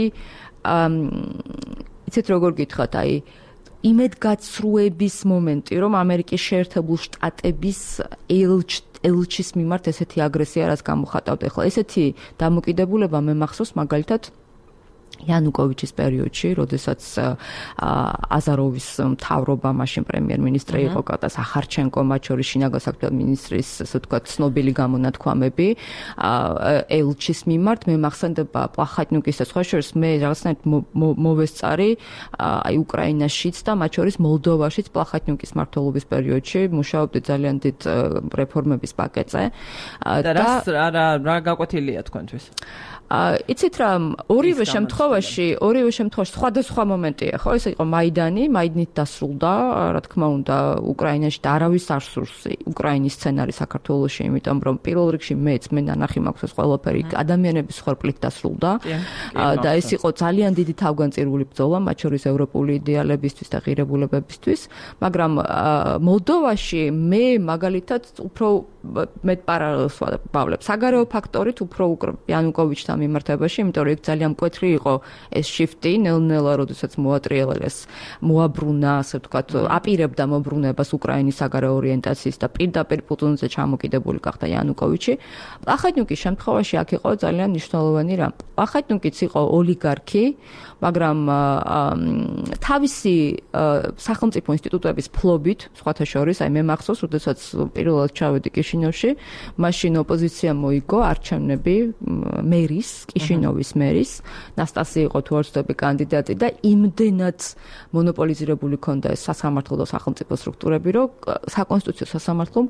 [SPEAKER 4] იცით როგორ გითხრათ, აი იმედგაცრუების მომენტი, რომ ამერიკის შეერთებულ შტატების ელჩის მიმართ ესეთი აგრესია რაც გამოხატავდა. ახლა ესეთი დამოკიდებულება მე მახსოვს მაგალითად იანუკოვიჩის პერიოდში, როდესაც აზაროვის მთავრობა, მაშინ პრემიერ-მინისტრი იყო და სახარჩენკო, მათ შორის შინაგან საქმეთა მინისტრის, ასე ვთქვათ, ცნობილი გამონათქვამები ელჩის მიმართ, მე მახსენდება პლახატნიუკის და სხვა შორის მე რაღაცნაირად მოვესწარი აი უკრაინაშიც და მათ შორის მოლდოვაშიც პლახატნიუკის მმართველობის პერიოდში მუშაობდი ძალიან დიდ რეფორმების პაკეტზე
[SPEAKER 1] და რა გაკვეთილია თქვენთვის?
[SPEAKER 4] იცით რა, ორივე შემთხვევაში სხვადასხვა მომენტია, ხო? ეს იყო მაიდანით დასრულდა, რა თქმა უნდა, უკრაინაში და არავის არ სურს უკრაინის სცენარი საქართველოში, იმიტომ რომ პირველ რიგში მე ნანახი მაქვს ეს ყველაფერი ადამიანების ხორბლით დასრულდა და ეს იყო ძალიან დიდი თავგანწირული ბრძოლა, მათ შორის ევროპული იდეალებისთვის და ღირებულებებისთვის, მაგრამ მოლდოვაში მე მაგალითად უფრო მე პარალელს ვავლებ. საგარეო ფაქტორით უფრო იანუკოვიჩთან მიმართებაში, იმიტომ რომ იქ ძალიან მკვეთრი იყო ეს შიფტი, ნელ-ნელა, როდესაც მოატრიალეს, მოაბრუნა, ასე ვთქვათ, აპირებდა მობრუნებას უკრაინის საგარეო ორიენტაციის და პირდაპირ პუტინზე ჩამოკიდებული გახდა იანუკოვიჩი. პლახატნიუკის შემთხვევაში აქ იყო ძალიან მნიშვნელოვანი რამ. პლახატნიუკიც იყო ოლიგარქი, მაგრამ თავისი სახელმწიფო ინსტიტუტების ფლობით, სხვათა შორის, აი მე მახსოვს, როდესაც პირველად ჩავედი კიშინევში, მაშინ ოპოზიცია მოიგო არჩევნები მერის, კიშინოვის მერის, ნასტასი იყო თუ არ ვცდები კანდიდატი და იმდენად მონოპოლიზირებული ქონდა ეს სასამართლო და სახელმწიფო სტრუქტურები, რომ საკონსტიტუციო სასამართლომ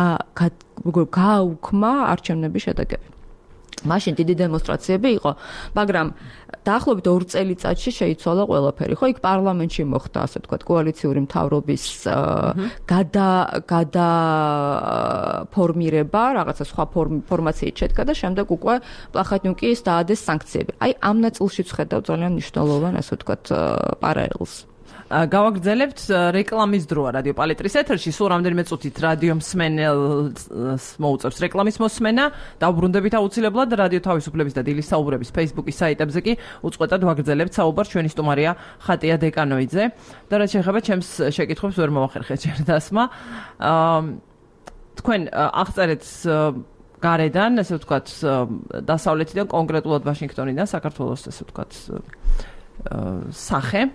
[SPEAKER 4] გააუქმა არჩევნების შედეგები. მაშინ დიდი დემონსტრაციები იყო, მაგრამ დაახლოებით 2 წელიწადში შეიცვალა ყველაფერი. ხო, იქ პარლამენტში მოხდა, ასე ვთქვათ, კოალიციური მთავრობის გადაფორმირება, რაღაცა სხვა ფორმაციით შედგა და შემდეგ უკვე პლახატნიუკის დაადეს სანქციები. აი ამ ნაწილშიც ხედავ ძალიან მნიშვნელოვან, ასე ვთქვათ, პარალელს.
[SPEAKER 1] გავაგრძელებთ რეკლამის დროა რადიო პალიტრის ეთერში. სულ რამდენიმე წუთით რადიო მსმენელს მოუწევს რეკლამის მოსმენა. დავბრუნდებით აუცილებლად რადიო თავისუფლების და დილის საუბრების Facebook-ის საიტებზე კი უწყვეტად ვაგრძელებთ საუბარს. ჩვენი სტუმარია ხატია დეკანოიძე და რაც შეეხება ჩემს შეკითხვებს ვერ მოვახერხეთ ჯერ დასმა. თქვენ აღწერეთ გარედან, ესე ვთქვათ, დასავლეთიდან, კონკრეტულად ვაშინგტონიდან, საქართველოს, ესე ვთქვათ, სახე.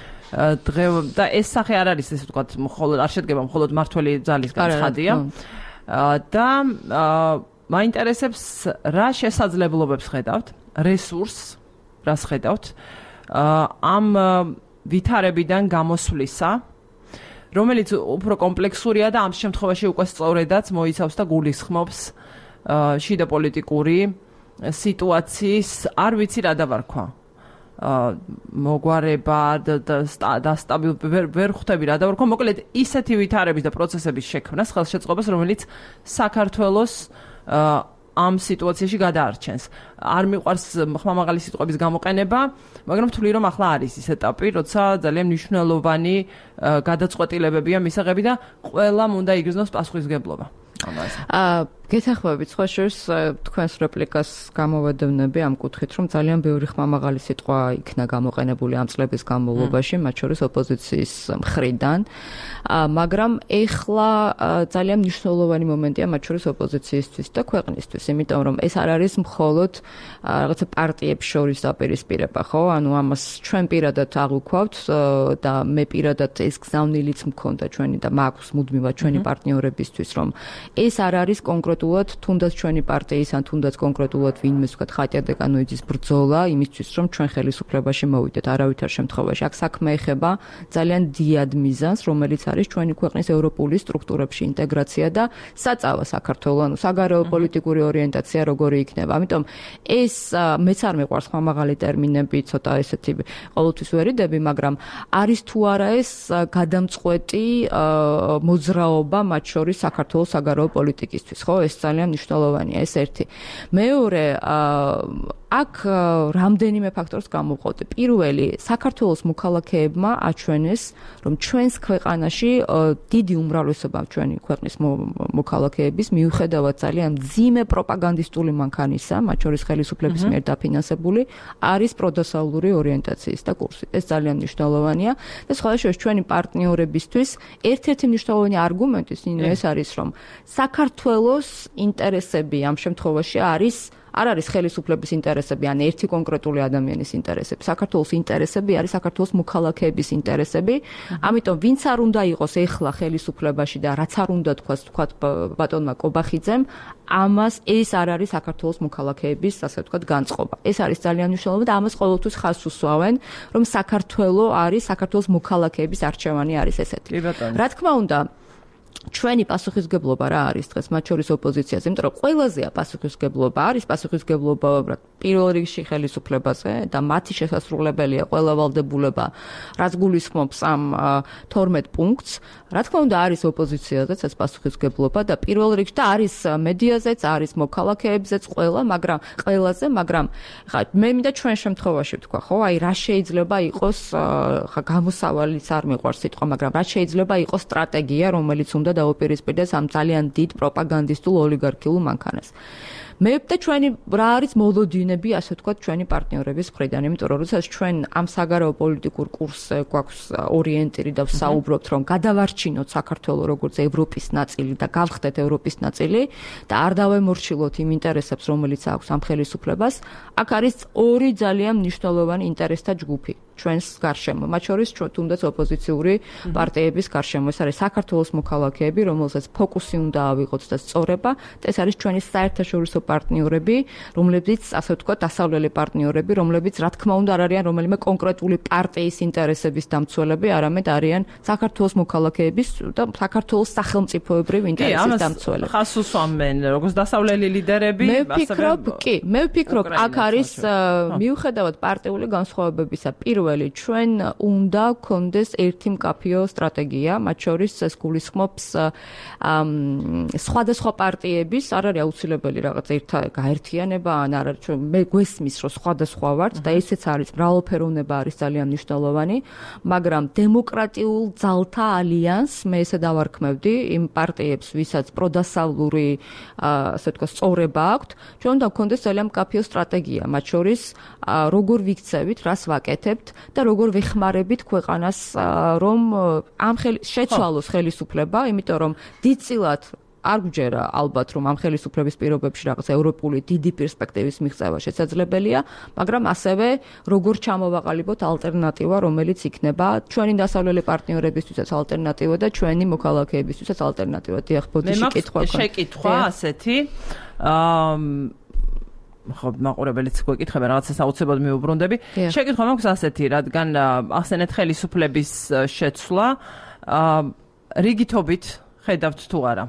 [SPEAKER 1] და ეს სახე არ არის, ესე ვთქვათ, მხოლოდ არ შედგება მხოლოდ მართველი ძალისგან ცხადია. და მაინტერესებს რა შესაძლებლობებს ხედავთ, რესურსს რას ხედავთ ამ ვითარებიდან გამოსვლისა, რომელიც უფრო კომპლექსურია და ამ შემთხვევაში უკვე სწორედაც მოიცავს და გულისხმობს შიდა პოლიტიკური სიტუაციის, არ ვიცი რა დავარქვა. მოგვარება და ვერ ხვდები რა დავარქვა. მოკლედ ისეთი ვითარების და პროცესების შექმნას ხელშეწყობას, რომელიც საქართველოს ამ სიტუაციაში გადაარჩენს. არ მიყვარს ხმამაღალი სიტყვების გამოყენება, მაგრამ ვთვლი რომ ახლა არის ის ეტაპი, როცა ძალიან მნიშვნელოვანი გადაწყვეტილებებია მისაღები და ყველამ უნდა იგრძნოს პასუხისმგებლობა.
[SPEAKER 4] გეთანხმებით, სხვა შორის თქვენს რეპლიკას გამოვადევნები ამ კუთხით, რომ ძალიან ბევრი ხმამაღალი სიტყვა იქნა გამოყენებული ამ წლების განმავლობაში, მათ შორის ოპოზიციის მხრიდან, მაგრამ ეხლა ძალიან მნიშვნელოვანი მომენტია მათ შორის ოპოზიციისთვის და ქვეყნისთვის, იმიტომ რომ ეს არ არის მხოლოდ რაღაცა პარტიებს შორის დაპირისპირება, ხო? ანუ ამას ჩვენ პირადად აღვქვავთ და მე პირადად ეს გზავნილიც მქონდა ჩვენი და მაქვს მუდმივად ჩვენი პარტნიორებისთვის, რომ ეს არ არის კონკრეტულად თუნდაც ჩვენი პარტიის ან თუნდაც კონკრეტულად ვინმეს ვთქვათ ხატია დეკანოიძის ბრძოლა იმისთვის რომ ჩვენ ხელისუფლებაში მოვიდეთ არავითარ შემთხვევაში. აქ საქმე ეხება ძალიან დიდ მიზანს, რომელიც არის ჩვენი ქვეყნის ევროპული სტრუქტურებში ინტეგრაცია და საწავა საქართველოს, ანუ საგარეო პოლიტიკური ორიენტაცია როგორი იქნება. ამიტომ ეს მეც არ მეყვარს ხმამაღალი ტერმინები, ცოტა ესეთი ყოველთვის ვერიდები, მაგრამ არის თუ არა ეს გადამწყვეტი მოძრაობა მათ შორის საქართველოს საგარეო პოლიტიკისთვის, ხო? ეს ძალიან მნიშვნელოვანია, ეს ერთი. მეორე, აქ რამდენიმე ფაქტორს გამოვყავდი. პირველი, საქართველოს მოქალაქეებმა აჩვენეს, რომ ჩვენს ქვეყანაში დიდი უმრავლესობა ჩვენი ქვეყნის მოქალაქეების მიუხედავად ძალიან მძიმე პროპაგანდისტული მანქანისა, მათ შორის ხელისუფლების მიერ დაფინანსებული, არის პროდასავლური ორიენტაციის და კურსი. ეს ძალიან მნიშვნელოვანია და სხვა შორის ჩვენი პარტნიორებისთვის ერთ-ერთი მნიშვნელოვანი არგუმენტი ეს არის, რომ საქართველოს ინტერესები ამ შემთხვევაში არ არის ხელისუფლების ინტერესები, ან ერთი კონკრეტული ადამიანის ინტერესები. საქართველოს ინტერესები არის საქართველოს მოქალაქეების ინტერესები. ამიტომ ვინც არ უნდა იყოს ეხლა ხელისუფლებაში და რაც არ უნდა თქვათ ბატონმა კობახიძემ, ამას ეს არ არის საქართველოს მოქალაქეების, ასე ვთქვათ, განწყობა. ეს არის ძალიან მნიშვნელოვანი და ამას ყოველთვის ხაზს უსვამენ, რომ საქართველოს არის საქართველოს მოქალაქეების არჩევანი არის ესეთი. რა თქმა უნდა, ჩვენი პასუხისგებლობა რა არის დღეს მათ შორის ოპოზიციაზე, იმიტომ რომ ყველაზე პასუხისგებლობა არის პასუხისგებლობა პირველ რიგში ხელისუფლებაზე და მათი შესასრულებელია ყველა ვალდებულება, რაც გულისხმობს ამ 12 პუნქტს. რა თქმა უნდა არის ოპოზიციაზეც ეს პასუხისგებლობა და პირველ რიგში და არის მედიაზეც, არის მოქალაქეებზეც ყველაზე, მაგრამ ხა მე მინდა ჩვენ შემთხვევაში ვთქვა, ხო, აი რა შეიძლება იყოს ხა გამოსავალიც არ მიყვარს სიტყვა, მაგრამ რა შეიძლება იყოს სტრატეგია, რომელიც უნდა დაუპირისპირდეს ამ ძალიან დიდ პროპაგანდისტულ ოლიგარქიულ მანქანას. მე და ჩვენი რა არის მოლოდინები, ასე ვთქვათ, ჩვენი პარტნიორების მხრიდან, იმიტომ რომ როდესაც ჩვენ ამ საგარეო პოლიტიკურ კურსზე გვაქვს ორიენტირი და ვსაუბრობთ, რომ გადავარჩინოთ საქართველოს როგორც ევროპის ნაწილი და გავხდეთ ევროპის ნაწილი და არ დავემორჩილოთ იმ ინტერესებს, რომელიც აქვს ამ ხელისუფლებას, აქ არის ორი ძალიან მნიშვნელოვანი ინტერესთა ჯგუფი. ჩვენს გარშემო, მათ შორის თუნდაც ოპოზიციური პარტიების გარშემო. ეს არის საქართველოს მოქალაქეები, რომელსაც ფოკუსი უნდა ავიღოთ და სწორება, და ეს არის ჩვენი საერთაშორისო პარტნიორები, რომლებიც, ასე ვთქვათ, დასავლელი პარტნიორები, რომლებიც რა თქმა უნდა არ არიან რომელიმე კონკრეტული პარტიის ინტერესების დამცველები, არამედ არიან საქართველოს მოქალაქეების და საქართველოს სახელმწიფოებრივ ინტერესების დამცველები.
[SPEAKER 1] ხას უსვამენ როგორც დასავლელი ლიდერები,
[SPEAKER 4] მე ვფიქრობ, აქ არის მიუხედავად პარტიული განსხვავებებისა, პირველი, ჩვენ უნდა გქონდეს ერთი მკაფიო სტრატეგია, მათ შორის ეს გულისხმობს სხვადასხვა პარტიების, არ არის აუცილებელი რაღაც გაერთიანება, ან არ არის მე გვესმის, რომ სხვადასხვა ვართ და ესეც არის მრავალფეროვნება არის ძალიან მნიშვნელოვანი, მაგრამ დემოკრატიულ ძალთა ალიანსს მე ესე დავარქმევდი იმ პარტიებს, ვისაც პროდასავლური ასე ვთქვათ, სწორება აქვთ, ჩვენ უნდა გქონდეს ძალიან მკაფიო სტრატეგია, მათ შორის როგორ ვიქცევით, რას ვაკეთებთ და როგორ ვეხმარებით ქვეყანას, რომ ამ შეცვალოს ხელისუფლება, იმიტომ რომ დიდწილად არ გვჯერა ალბათ რომ ამ ხელისუფლების პირობებში რაღაც ევროპული დიდი პერსპექტივის მიღწევა შესაძლებელია, მაგრამ ასევე როგორ ჩამოვაყალიბოთ ალტერნატივა, რომელიც იქნება ჩვენი დასავლელი პარტნიორებისთვისაც ალტერნატივა და ჩვენი მოქალაქეებისთვისაც ალტერნატივა. დიახ, ბოდიში კითხვა
[SPEAKER 1] გქონდა. შეკითხვა ასეთი. ხო, მაყურებელიც გვეკითხება, რაღაცას აუცილებლად მიუბრუნდები. შეკითხვა მაქვს ასეთი, რადგან ახსენეთ ხელისუფლების შეცვლა, რიგითობით ხედავთ თუ არა?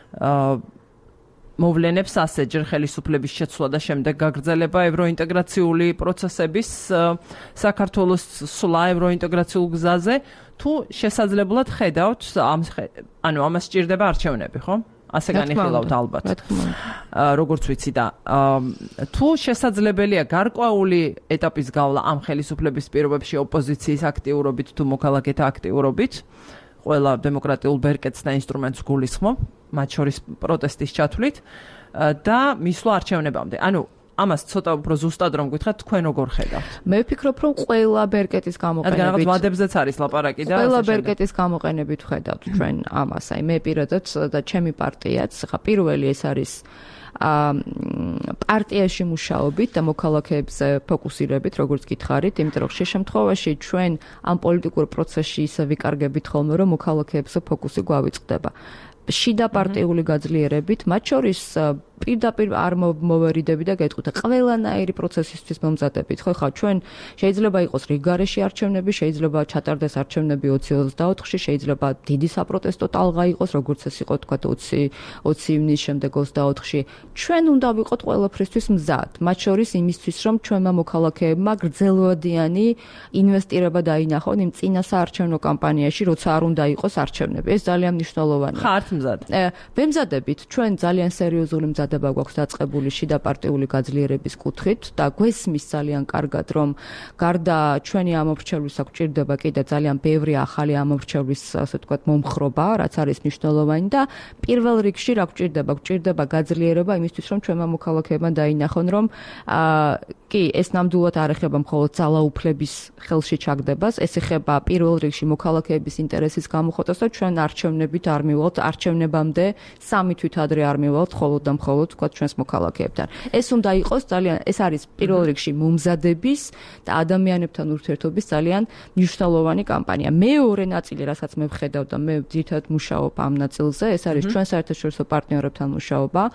[SPEAKER 1] მოვლენებს ასეთჯერ ხელისუფლების შეცვლა და შემდეგ გაგრძელება ევროინტეგრაციული პროცესების საქართველოს სვლა ევროინტეგრაციულ გზაზე, თუ შესაძლებლად ხედავთ ამას სჭირდება არჩევნები, ხო? ასე განიხილავთ ალბათ. როგორც ვიცი და თუ შესაძლებელია გარკვეული ეტაპის გავლა ამ ხელისუფლების პირობებში ოპოზიციის აქტიურობით თუ მოქალაქეთა აქტიურობით, ყველა დემოკრატიულ ბერკეტს და ინსტრუმენტს გულისხმობ, მათ შორის პროტესტის ჩათვლით და მისვლა არჩევნებამდე. ანუ ამას ცოტა უფრო ზუსტად რომ გითხრათ, თქვენ როგორ ხედავთ?
[SPEAKER 4] მე ვფიქრობ, რომ ყველა ბერკეტის გამოყენებით.
[SPEAKER 1] რადგან რაღაც ვადებზეც არის ლაპარაკი და
[SPEAKER 4] ყველა ბერკეტის გამოყენებით ხედავთ ჩვენ ამას. აი მე პირადად და ჩემი პარტიაც, ხა პირველი ეს არის პარტიაში მუშაობით და მოქალაქეებზე ფოკუსირებით, როგორც გითხარით, იმიტომ რომ შემთხვევაში ჩვენ ამ პოლიტიკურ პროცესში ისე ვიკარგებით ხოლმე, რომ მოქალაქეებზე ფოკუსი გვავიწყდება. შიდა პარტიული გაძლიერებით, მათ შორის პირდაპირ არ მოვერიდები და გეტყვით, ყველანაირი პროცესისთვის მომზადებით. ხო, ჩვენ შეიძლება იყოს რიგგარეშე არჩევნები, შეიძლება ჩატარდეს არჩევნები 2024-ში, შეიძლება დიდი საპროტესტო ტალღა იყოს, როგორც ეს იყო თქვა 20 ივნის შემდეგ 24-ში. ჩვენ უნდა ვიყოთ ყველაფრისთვის მზად, მათ შორის იმისთვის, რომ ჩვენმა მოქალაქეებმა გრძელვადიანი ინვესტირება დაინახონ იმ წინა საარჩევნო კამპანიაში, როცა არ უნდა იყოს არჩევნები. ეს ძალიან მნიშვნელოვანია.
[SPEAKER 1] ხართ მზად?
[SPEAKER 4] ვემზადებით, ჩვენ ძალიან სერიოზული მზადება გვაქვს დაწყებული შიდა პარტიული გაძლიერების კუთხით და გვესმის ძალიან კარგად, რომ გარდა ჩვენი ამორჩევლის გვჭირდება კიდე ძალიან ბევრი ახალი ამორჩევლის, ასე ვთქვათ, მომხრობა, რაც არის მნიშვნელოვანი და პირველ რიგში რა გვჭირდება გაძლიერება იმისთვის, რომ ჩვენმა მოქალაქეებმა დაინახონ, რომ კი, ეს ნამდვილად არ ეხება მხოლოდ ძალაუფლების ხელში ჩაგდებას, ეს ეხება პირველ რიგში მოქალაქეების ინტერესის გამოხატვას და ჩვენ არჩევნებით არ მივალთ, არჩევნებამდე 3 თვით ადრე არ მივალთ მხოლოდ და მხოლოდ თქვა ჩვენს მოქალაქეებთან. ეს უნდა იყოს ძალიან, ეს არის პირველ რიგში მომზადების და ადამიანებთან ურთიერთობის ძალიან მნიშვნელოვანი კამპანია. მეორე ნაწილი, რასაც მე ვხედავ და მე ძირითადად მუშაობ ამ ნაწილზე, ეს არის ჩვენ საერთაშორისო პარტნიორებთან მუშაობა.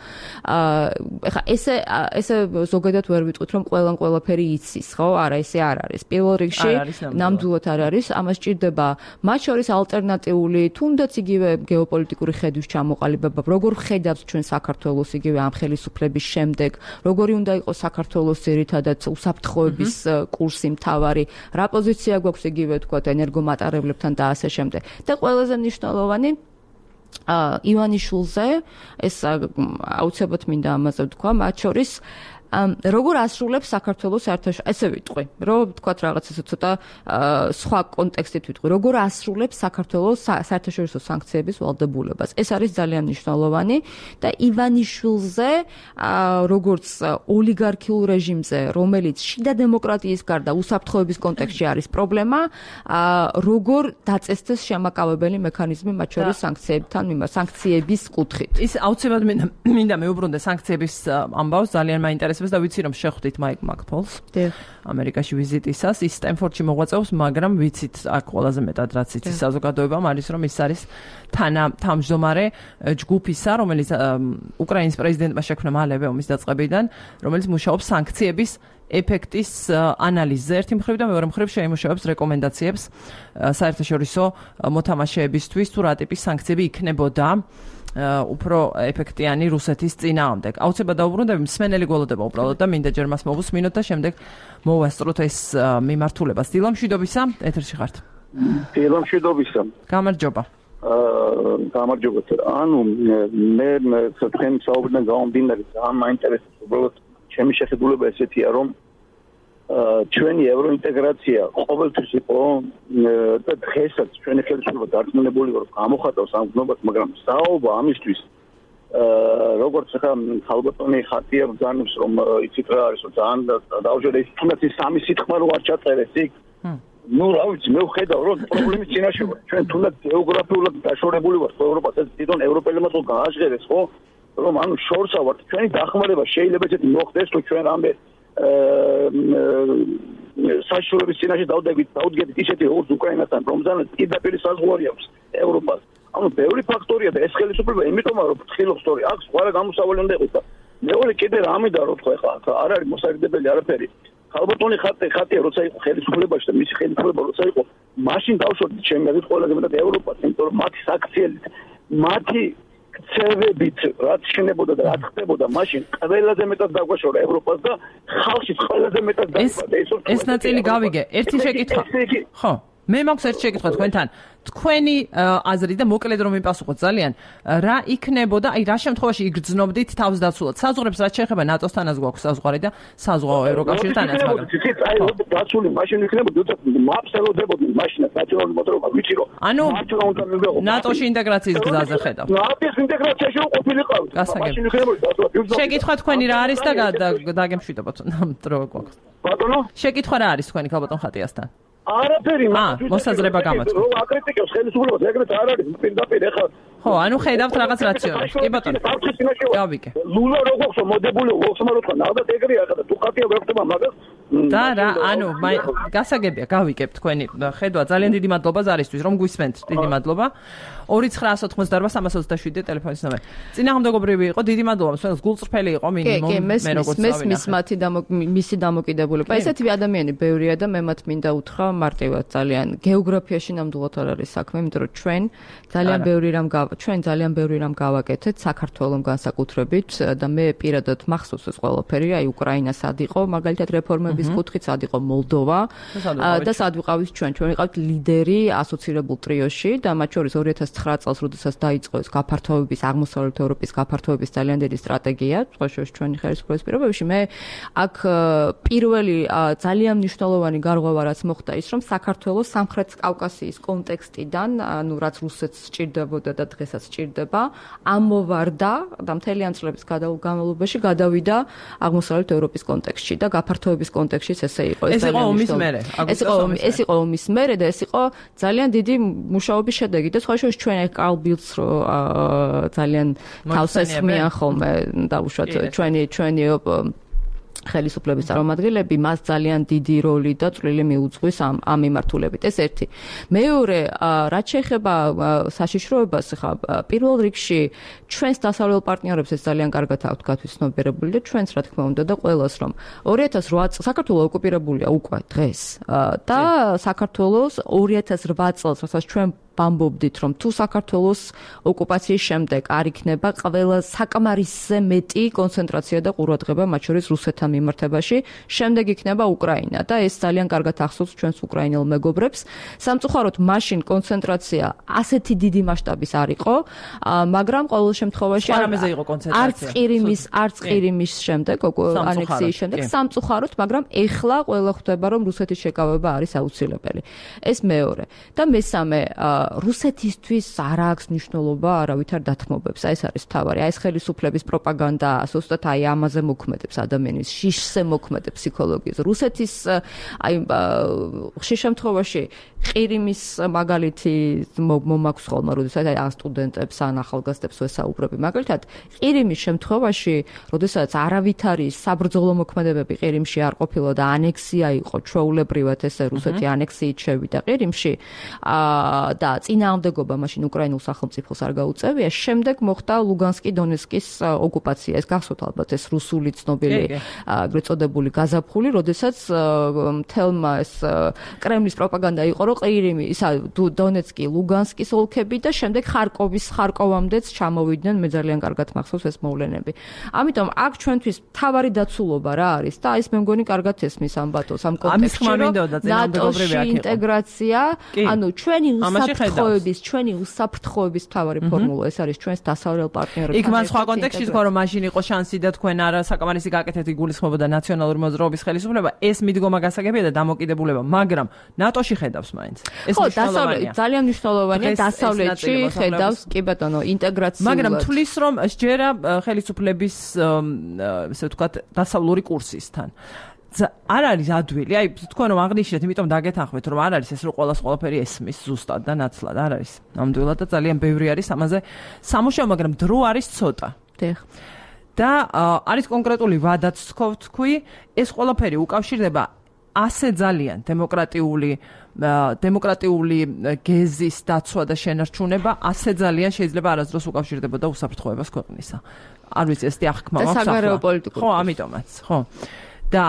[SPEAKER 4] ეხლა ესე ზოგადად ვერ ვიტყვით, რომ ყველაფერი იცის, ხო? არა, ესე არ არის. პირველ რიგში ნამდვილად არ არის. ამას სჭირდება მათ შორის ალტერნატიული, თუნდაც იგივე გეოპოლიტიკური ხედვის ჩამოყალიბება, როგორ ხედავს ჩვენ საქართველოს იგივე ამ ხელისუფლების შემდეგ, როგორი უნდა იყოს საქართველოს ძირითადად უსაფრთხოების კურსი მთავარი, რა პოზიცია გვაქვს იგივე თქვა ენერგომატარებლებთან და ასე შემდეგ. და ყველაზე მნიშვნელოვანი ივანიშვილზე, ეს აუცილებლად მინდა ამაზე ვთქვა, მათ შორის როგორ ასრულებს საქართველოს საერთაშორისო, ესე ვიტყვი, რომ ვთქვათ რაღაც ესე ცოტა სხვა კონტექსტით ვიტყვი, როგორ ასრულებს საქართველოს საერთაშორისო სანქციების ვალდებულებას. ეს არის ძალიან მნიშვნელოვანი და ივანიშვილზე, როგორც ოლიგარქიულ რეჟიმზე, რომელიც შიდა დემოკრატიის გარდა უსაფრთხოების კონტექსტში არის პრობლემა, როგორ დაწესდეს შემაკავებელი მექანიზმი მათ შორის სანქციების კუთხით.
[SPEAKER 1] ის აუცილებლად მინდა მეუბრუნდე სანქციების ამბავს, ძალიან მაინტერესებს და ვიცი რომ შეხვდით მაიკ მაკფოლს ამერიკაში ვიზიტისას, ის სტენფორდში მოღვაწეობს, მაგრამ ვიცით აქ ყველაზე მეტად რაც იცის საზოგადოებამ არის რომ ის არის თანამშრომარე ჯგუფისა, რომელიც უკრაინის პრეზიდენტმა შექმნა მალევე ომის დაწყებიდან, რომელიც მუშაობს სანქციების ეფექტის ანალიზზე ერთი მხრივ და მეორე მხრივ შეიმუშავებს რეკომენდაციებს საერთაშორისო მოთამაშეებისთვის თუ რა ტიპის სანქციები იქნებოდა უფრო ეფექტიანი რუსეთის წინააღმდეგ. აუცილებლად დაუბრუნდები, მსმენელი გველოდება უბრალოდ და მინდა ჯერ მას მოვუსმინოთ და შემდეგ მოვასწროთ ეს მიმართულებას. დილა მშვიდობისა, ეთერში ხართ.
[SPEAKER 6] დილა მშვიდობისა.
[SPEAKER 1] გამარჯობა.
[SPEAKER 6] გამარჯობა. ანუ მე თქვენ საუბრიდან გამომდინარე ძალიან მაინტერესებს უბრალოდ ჩემი შეხედულება ესეთია რომ ჩვენი ევროინტეგრაცია ყოველთვის იყო და დღესაც ჩვენი ხელისუფლება დარწმუნებული იყო რომ გამოხატავს ამ გზნობას, მაგრამ საუბარ ამისთვის როგორც ხა ხალბატონი ხატია ბრძანებს რომ იცით რა არის რომ ძალიან დაუჯერე ის თუნდაც ის სამი სიტყვა რო არ ჩაწერეს იქ ნუ რა ვიცი მე ვხედავ რომ პრობლემის წინაშე ვარ ჩვენ თუნდაც გეოგრაფიულად დაშორებული ვართ ევროპას ეს თვითონ ევროპელებმა თუ გააჟღერეს ხო რომ ანუ შორსა ვართ ჩვენი დახმარება შეიძლება ესეთი მოხდეს თუ ჩვენ რამე საშუალების წინაშე დავდგებით ისეთი ორს უკრაინასთან რომზანაც პირდაპირ საზღვარი აქვს ევროპას ანუ ბევრი ფაქტორია და ეს ხელისუფლება იმიტომაა რომ ფრთხილობს სწორი აქვს ყველა გამოსავალი უნდა იყოს და მეორე კიდე რამე და რო თქვა ხა არ არის მოსაგდებელი არაფერი ხალბატონი ხატია როცა იყო ხელისუფლებაში და მისი ხელისუფლება როცა იყო მაშინ დავშორდით ჩემი აზრით ყველაზე მეტად ევროპას იმიტომ რომ მათი საქციელით მათი ცევებით რაც შენებოდა და რაც ხდებოდა მაშინ ყველაზე მეტად დაგვაშორა ევროპას და ხალხის ყველაზე მეტად დაგვაშორა
[SPEAKER 1] ეს ნაწილი გავიგე ერთი შეკითხვა ხო მე მაქვს ერთი შეკითხვა თქვენთან თქვენი აზრი და მოკლედ რომ მიპასუხოთ ძალიან რა იქნებოდა აი რა შემთხვევაში იგრძნობდით თავს დაცულად საზღვრებს რაც შეეხება ნატოსთანაც გვაქვს საზღვარი და საზღვაო ევროკავშირთანაც მაგრამ
[SPEAKER 6] აი დაცული მაშინ იქნებოდა მაფსელოდებოდი მაშინაც ნაციონალური მოძრაობა ვიცი რომ
[SPEAKER 1] ანუ ნატოში ინტეგრაციის გზაზე ხედავ
[SPEAKER 6] ნატოს ინტეგრაციაში ყოფილიყავით
[SPEAKER 1] მაშინ იქნებოდა დაცულად შეკითხვა თქვენი რა არის და დაგემშვიდობოთ დრო გვაქვს
[SPEAKER 6] ბატონო
[SPEAKER 1] შეკითხვა რა არის თქვენი ხალბატონ ხატიასთან
[SPEAKER 6] არაფერი
[SPEAKER 1] მოსაზრება გამაცხადეთ.
[SPEAKER 6] რო აკრიტიკებს ხელისუფლებას, ეგრეთ არ არის პირდაპირ ეხლა.
[SPEAKER 1] ხო, ანუ ხედავთ რაღაც რაციონალს. კი ბატონო. გავიგე.
[SPEAKER 6] ლულა რო გახსო მოდებული, ოქსმარო თქვა, ნახეთ ეგრეა და თუ ხატია გვეხება მაგას.
[SPEAKER 1] და რა, ანუ გასაგებია, გავიგებ თქვენი ხედვა. ძალიან დიდი მადლობა ზარისთვის, რომ გვისმენთ. დიდი მადლობა. 2988-327 ტელეფონის ნომერი. წინააღმდეგობრივი იყო, დიდი მადლობა. მსმენელს გულწრფელი იყო მინიმუმ მე როგორც
[SPEAKER 4] მესმის მისი დამოკიდებულება. ესეთივე ადამიანი ბევრია და მე მათ მინდა უთხრა მარტივად ძალიან გეოგრაფიაში ნამდვილად არ არის საქმე, იმიტომ რომ ჩვენ ძალიან ბევრი რამ გავაკეთეთ საქართველოს განსაკუთრებით და მე პირადად მახსოვს ეს ყველაფერი, აი უკრაინა სად იყო, მაგალითად რეფორმების კუთხით სად იყო მოლდოვა და სად ვიყავით ჩვენ ვიყავით ლიდერი ასოცირებულ ტრიოში და მათ შორის 2009 წელს როდესაც დაიწყო ეს გაფართოების აღმოსავლეთ ევროპის გაფართოების ძალიან დიდი სტრატეგია, სხვაშორის ჩვენი ხელისუფლების პირობებში მე აქ პირველი ძალიან მნიშვნელოვანი გარღვევა რაც მოხდა ის რომ საქართველოს სამხრეთ კავკასიის კონტექსტიდან, ანუ რაც რუსეთს სჭირდებოდა და დღესაც სჭირდება, ამოვარდა და მთელი ამ წლების განმავლობაში გადავიდა აღმოსავლეთ ევროპის კონტექსტში და გაფართოების კონტექსტშიც ესე იყო.
[SPEAKER 1] ეს იყო ომის მერე.
[SPEAKER 4] ეს იყო ომის მერე და ეს იყო ძალიან დიდი მუშაობის შედეგი და სხვაშორის ჩვენ კარლ ბილდს ძალიან თავს ესხმიან ხოლმე დაუშვათ ჩვენი ხელისუფლების წარმომადგენლები მას ძალიან დიდი როლი და წვლილი მიუძღვის ამ მიმართულებით. ეს ერთი. მეორე, რაც შეეხება საშიშროებას, ხა პირველ რიგში ჩვენს დასავლელ პარტნიორებს ეს ძალიან კარგად აქვთ გათვითცნობიერებული და ჩვენც რა თქმა უნდა და ყველას რომ 2008 წელს საქართველოს ოკუპირებულია უკვე დღეს და საქართველოს 2008 წელს რასაც ჩვენ ვამბობდით რომ თუ საქართველოს ოკუპაციის შემდეგ არ იქნება ყველა საკმარისზე მეტი კონცენტრაცია და ყურადღება მათ შორის რუსეთთან მიმართებაში, შემდეგ იქნება უკრაინა და ეს ძალიან კარგად ახსოვს ჩვენს უკრაინელ მეგობრებს. სამწუხაროდ მაშინ კონცენტრაცია ასეთი დიდი მასშტაბის არ იყო, მაგრამ ყოველ შემთხვევაში არც ყირიმის შემდეგ, ანექსიის შემდეგ, სამწუხაროდ, მაგრამ ეხლა ყველა ხვდება რომ რუსეთის შეკავება არის აუცილებელი. ეს მეორე. და მესამე რუსეთისთვის არ აქვს მნიშვნელობა არავით არ დათმობებს. ეს არის თავარი. ეს ხელისუფლების პროპაგანდა, ზუსტად აი ამაზე მოქმედებს ადამიანის შიშზე მოქმედებს ფსიქოლოგიაზე. რუსეთის აი ხშირ შემთხვევაში ყირიმის მაგალითი მომაქვს ხოლმე, როდესაც აი სტუდენტებს ან ახალგაზრდებს ვესაუბრები. მაგალითად, ყირიმის შემთხვევაში, როდესაც არავითარი საბრძოლო მოქმედებები ყირიმში არ ყოფილა და ანექსია იყო ჩვეულებრივად ესე რუსეთი ანექსიით შევიდა ყირიმში და წინააღმდეგობა მაშინ უკრაინულ სახელმწიფოს არ გაუწევია, შემდეგ მოხდა ლუგანსკი დონეცკის ოკუპაცია. ეს გახსოვთ ალბათ ეს რუსული ცნობილი ეგრეთ წოდებული გაზაფხული, როდესაც მთელმა ეს კრემლის პროპაგანდა იყო, რომ ყირიმი, დონეცკი, ლუგანსკის ოლქები და შემდეგ ხარკოვამდეც ჩამოვიდნენ, მე ძალიან კარგად მახსოვს ეს მოვლენები. ამიტომ აქ ჩვენთვის მთავარი დაცულობა რა არის და ის მე მგონი კარგად ესმის ამ ბატონს ამ კონტექსტში, რომ ნატოში ინტეგრაცია, ანუ ჩვენი უსაფრთხოების მთავარი ფორმულა ეს არის ჩვენს დასავლელ პარტნიორებთან.
[SPEAKER 1] იქ მან სხვა კონტექსტში თქვა, რომ მაშინ იყო შანსი და თქვენ არა საკამარისი გაკეთეთ იგულისხმებოდა ნაციონალური მოძრაობის ხელისუფლება, ეს მიდგომა გასაგებია და დამოკიდებულება, მაგრამ ნატოში ხედავს მაინც. ეს მნიშვნელოვანია.
[SPEAKER 4] ძალიან მნიშვნელოვანია დასავლეთში ხედავს, კი ბატონო, ინტეგრაციულად.
[SPEAKER 1] მაგრამ თulis რომ შეერა ხელისუფლების ესე ვთქვათ დასავლური კურსისთან. არ არის ადვილი, აი თქვენ რომ აღნიშნეთ, იმიტომ დაგეთანხმეთ, რომ არ არის ეს რომ ყველაფერი ესმის ზუსტად და ნაცვლად, არ არის. ნამდვილად და ძალიან ბევრი არის ამაზე სამუშაო, მაგრამ დრო არის ცოტა. და არის კონკრეტული ვადაც თქვი, ეს ყველაფერი უკავშირდება ასე ძალიან დემოკრატიული გეზის დაცვა და შენარჩუნება, ასე ძალიან შეიძლება არასდროს უკავშირდებოდა უსაფრთხოებას ქვეყნისა. არ ვიცი, ეს ახკმა მაქვს ახლა.
[SPEAKER 4] და საგარეო პოლიტიკურ.
[SPEAKER 1] ხო, ამიტომაც, ხო. და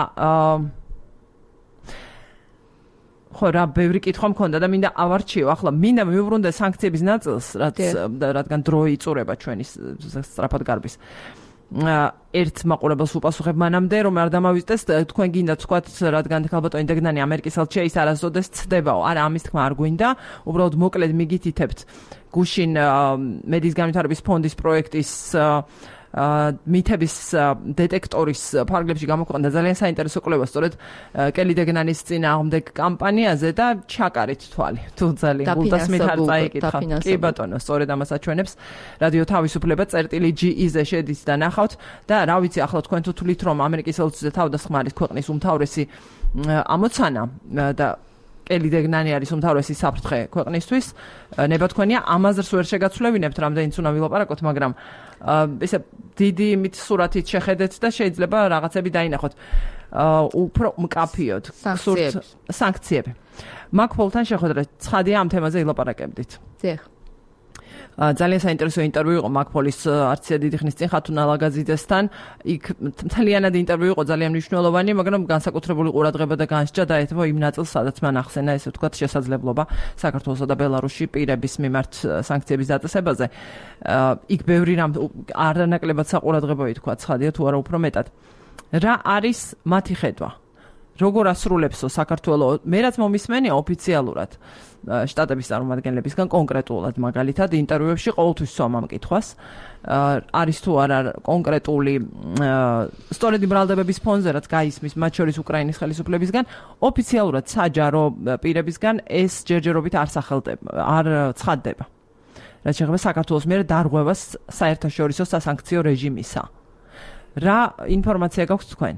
[SPEAKER 1] ხო რა ბევრი კითხვა მქონდა და მინდა ავარჩიო ახლა მინდა მივუბრუნდე სანქციების ნაწილს რადგან დრო იწურება ჩვენი სწრაფად გარბის ერთ მაყურებელს უპასუხებ მანამდე რომ არ დამავიწყდეს თქვენ გინდა თქვათ რადგან ქალბატონი დეგნანი ამერიკის ელჩია ის არასოდეს ცდებაო არა ამის თქმა არ გვინდა უბრალოდ მოკლედ მიგითითებთ გუშინ მედის განვითარების ფონდის პროექტის მითების დეტექტორის ფარგლებში გამოქვეყნდა ძალიან საინტერესო კვლევა სწორედ კელი დეგნანის წინააღმდეგ კამპანიაზე და ჩაკარით თვალი თუ ძალიან გულდასმით არ წაიკითხა კი ბატონო სწორედ ამას აჩვენებს რადიო თავისუფლება წერტილი.ge-ზე შედით და ნახავთ და რა ვიცი ახლა თქვენ თუ თვლით რომ ამერიკის ელჩზე თავდასხმარის ქვეყნის უმთავრესი ამოცანა და კელი დეგნანი არის უმთავრესი საფრთხე ქვეყნისთვის ნება თქვენია ამაზრს ვერ შეგაცვლევინებთ რამდენიც უნდა ვილაპარაკოთ მაგრამ ესე დიდი იმით სურათით შეხედეთ და შეიძლება რაღაცები დაინახოთ უფრო მკაფიოდ სანქციები მაკფოლთან შეხვედრა ცხადია ამ თემაზე ილაპარაკებდით
[SPEAKER 4] დიახ
[SPEAKER 1] ძალიან საინტერესო ინტერვიუ იყო მაკფოლის არცია დიდი ხნის წინ ხათუნა ლაგაზიძესთან. იქ მთლიანად ინტერვიუ იყო ძალიან მნიშვნელოვანი, მაგრამ განსაკუთრებული ყურადღება და განსჯა დაეთმო იმ ნაწილს, სადაც მან ახსენა ესე ვთქვათ შესაძლებლობა საქართველოსა და ბელარუსში პირების მიმართ სანქციების დაწესებაზე. იქ ბევრი რამ არანაკლებად საყურადღებო ითქვა, ცხადია თუ არა უფრო მეტად. რა არის მათი ხედვა? როგორ ასრულებსო საქართველოს? მე რაც მომისმენია ოფიციალურად შტატების წარმომადგენლებისგან კონკრეტულად მაგალითად ინტერვიუებში ყოველთვის სვამ ამ კითხვას არის თუ არა კონკრეტული სწორედ ბრალდებების ფონზე რაც გაისმის მათ შორის უკრაინის ხელისუფლებისგან ოფიციალურად საჯარო პირებისგან ეს ჯერჯერობით არ ცხადდება რაც შეეხება საქართველოს მიერ დარღვევას საერთაშორისო სასანქციო რეჟიმისა რა ინფორმაცია გაქვთ თქვენ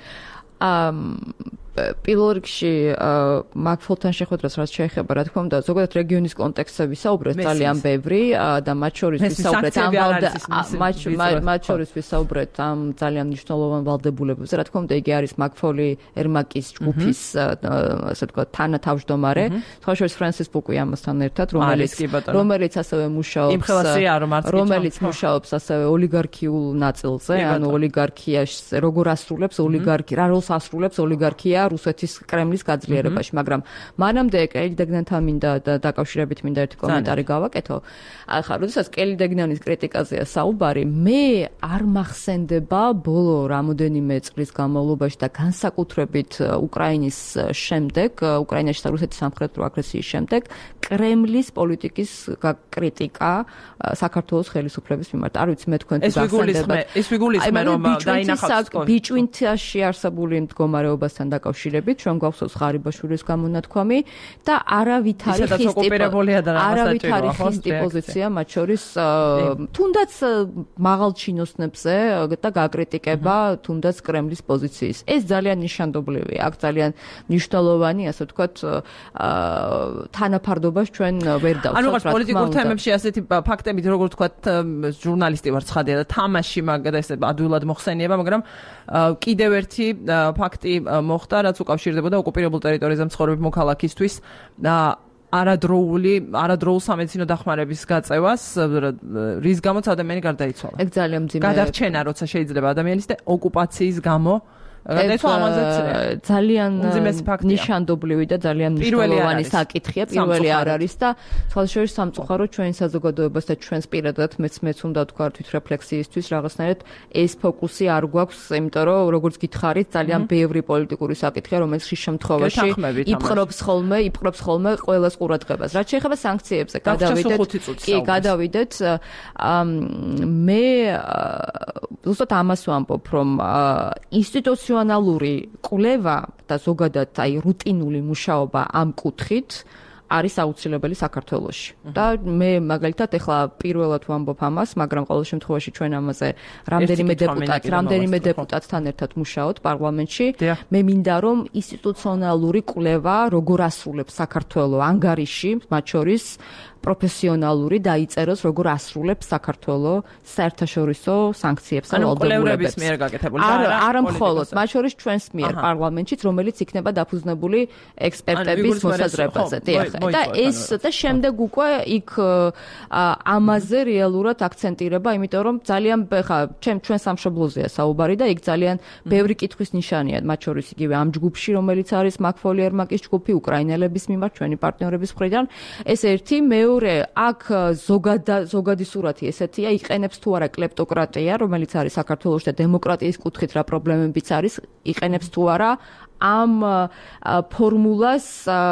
[SPEAKER 1] პირველ რიგში მაკფოლთან შეხვედრას რაც შეეხება რა თქმა უნდა ზოგადად რეგიონის კონტექსტები საუბრეთ ძალიან ბევრი და მათ შორის ვისაუბრეთ ამ ძალიან მნიშვნელოვან ვალდებულებებზე რა თქმა უნდა იგი არის მაკფოლი ერმაკის ჯგუფის ასე ვთქვათ თანათავმჯდომარე სხვა შორის ფრანსის ბუკი ამასთან ერთად რომელიც ასევე მუშაობს ასევე ოლიგარქიულ ნაწილზე ანუ ოლიგარქიაში როგორ ასრულებს რა როლს ასრულებს ოლიგარქია რუსეთის კრემლის გაძლიერებაში, მაგრამ მანამდე კელი დეგნანთან მინდა დაკავშირებით მინდა ერთი კომენტარი გავაკეთო. ახლა, როდესაც კელი დეგნანის კრიტიკაზეა საუბარი, მე არ მახსენდება ბოლო რამოდენიმე წლის განმავლობაში და განსაკუთრებით უკრაინის შემდეგ, უკრაინაში და რუსეთის სამხრეთულ აგრესიის შემდეგ, კრემლის პოლიტიკის კრიტიკა საქართველოს ხელისუფლების მიმართ. არ ვიცი მე თქვენ თუ გახსენდება. ეს ვიგულისხმე რომ დაინახავთ
[SPEAKER 4] ბიჭვინთაში არსებული მდგომარეობასთან დაკავშირებით ჩვენ გვახსოვს ღარიბაშვილის გამონათქვამი და არავითარი ხისტი პოზიცია მათ შორის თუნდაც მაღალ ჩინოსნებზე და გაკრიტიკება თუნდაც კრემლის პოზიციის ეს ძალიან ნიშანდობლივია აქ ძალიან მნიშვნელოვანი ასე ვთქვათ თანაფარდობას ჩვენ ვერ დავსვათ
[SPEAKER 1] ანუ რა პოლიტიკურ თემებში ასეთი ფაქტებით როგორ ვთქვათ ჟურნალისტი ვარ ცხადია და თამაში მაგდა ესე ადვილად მოხსენიება მაგრამ კიდევ ერთი ფაქტი მოხდა რაც უკავშირდებოდა ოკუპირებულ ტერიტორიაზე მცხოვრები მოქალაქისთვის და არადროულ სამედიცინო დახმარების გაწევას, რის გამოც ადამიანი გარდაიცვალა.
[SPEAKER 4] ეგ ძალიან მძიმე.
[SPEAKER 1] გადარჩენა, როცა შეიძლება ადამიანის და ოკუპაციის გამო
[SPEAKER 4] ძალიან ნიშანდობლივი და ძალიან მნიშვნელოვანი საკითხია, პირველი არ არის და სხვადასხვა სამწუხაროდ ჩვენ საზოგადოებას და ჩვენს პირადად მეც უნდა თქვა თვითრეფლექსიისთვის რაღაცნაირად ეს ფოკუსი არ გვაქვს, იმიტომ რომ როგორც გითხარით, ძალიან ბევრი პოლიტიკური საკითხია, რომელიც ხშირ შემთხვევაში იპყრობს ხოლმე ყველას ყურადღებას. რაც შეეხება სანქციებზე, გადავიდეთ. მე ზუსტად ამას ვამბობ, რომ ინსტიტუციონალური კვლევა და ზოგადად რუტინული მუშაობა ამ კუთხით არის აუცილებელი საქართველოში. და მე მაგალითად ეხლა პირველად ვამბობ ამას, მაგრამ ყოველ შემთხვევაში ჩვენ ამაზე რამდენიმე დეპუტატთან ერთად მუშაობთ პარლამენტში. მე მინდა რომ ინსტიტუციონალური კვლევა როგორ ასრულებს საქართველოს ანგარიში, მათ შორის პროფესიონალური დაიწეროს როგორ ასრულებს საქართველოს საერთაშორისო სანქციებს და ვალდებულებებს. არა მხოლოდ, მათ შორის ჩვენს მიერ პარლამენტშიც, რომელიც იქნება დაფუძნებული ექსპერტების მოსაზრებაზე. და ეს და შემდეგ უკვე იქ ამაზე რეალურად აქცენტირება, იმიტომ რომ ძალიან ჩვენ სამშობლოზეა საუბარი და იქ ძალიან ბევრი კითხვის ნიშანია, მათ შორის იგივე ამ ჯგუფში, რომელიც არის მაკ-ფოლიერმაკის ჯგუფი, უკრაინელების მიმართ, ჩვენი პარტნიორების მხრიდან. ეს ერთი, მეორე, აქ ზოგადი სურათი ესეთია, იყენებს თუ არა კლეპტოკრატია, რომელიც არის საქართველოში და დემოკრატიის კუთხით რა პრობლემებიც არის, იყენებს თუ არა ამ ფორმულას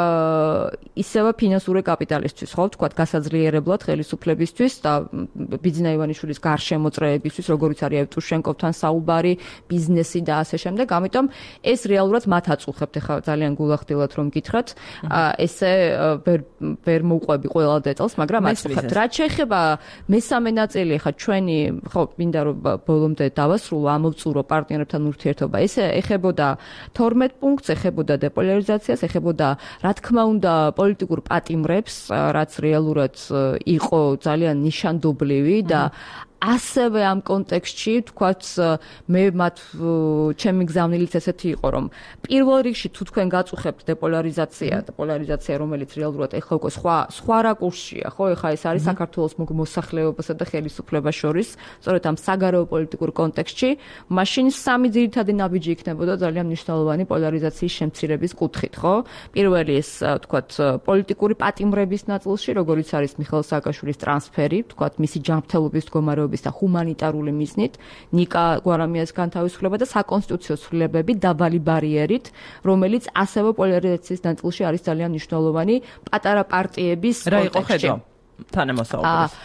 [SPEAKER 4] ისევ ფინანსური კაპიტალისტვის, ხო, ვთქვათ, გასაძლიერებლად ხელისუფლებისთვის და ბიძინა ივანიშვილის გარშემოწრეებისთვის, როგორიც არის ევტუშენკოვთან საუბარი, ბიზნესი და ასე შემდეგ. ამიტომ ეს რეალურად მათ აწუხებთ, ეხლა ძალიან გულახდილად რომ გითხრათ, ესე ვერ მოვყვები ყველა დეტალს, მაგრამ აწუხებთ. რაც შეეხება მესამე ნაწილი, ეხლა ჩვენი, ხო, მინდა რომ ბოლომდე დავასრულო, ამოვწურო პარტნიორებთან ურთიერთობა. ეს ეხებოდა 12 პუნქტს, ეხებოდა დეპოლარიზაციას, ეხებოდა რა თქმა უნდა პოლიტიკურ პატიმრებს, რაც რეალურად იყო ძალიან ნიშანდობლივი და ასევე ამ კონტექსტში თქვათ მე ჩემი გზავნილიც ესეთი იყო რომ პირველ რიგში თუ თქვენ გაწუხებთ დეპოლარიზაცია რომელიც რეალურად ეხლა უკვე სხვა რაკურსია ხო ეხლა ეს არის საქართველოს მოსახლეობასა და ხელისუფლებას შორის სწორედ ამ საგარეო პოლიტიკურ კონტექსტში მაშინ სამი ძირითადი ნაბიჯი იქნებოდა ძალიან მნიშვნელოვანი პოლარიზაციის შემცირების კუთხით ხო პირველი ეს თქვათ პოლიტიკური პატიმრების ნაწილში როგორიც არის მიხეილ სააკაშვილის ტრანსფერი თქვათ მისი ჯანმრთელობის მდგომარეობა და ჰუმანიტარული მიზნით, ნიკა გვარამიას განთავისუფლება და საკონსტიტუციო ცვლილებები დაბალი ბარიერით, რომელიც ასევე პოლარიზაციის ნაწილში არის ძალიან მნიშვნელოვანი პატარა პარტიების
[SPEAKER 1] რა იყო ხედვა თანამოსაუბრის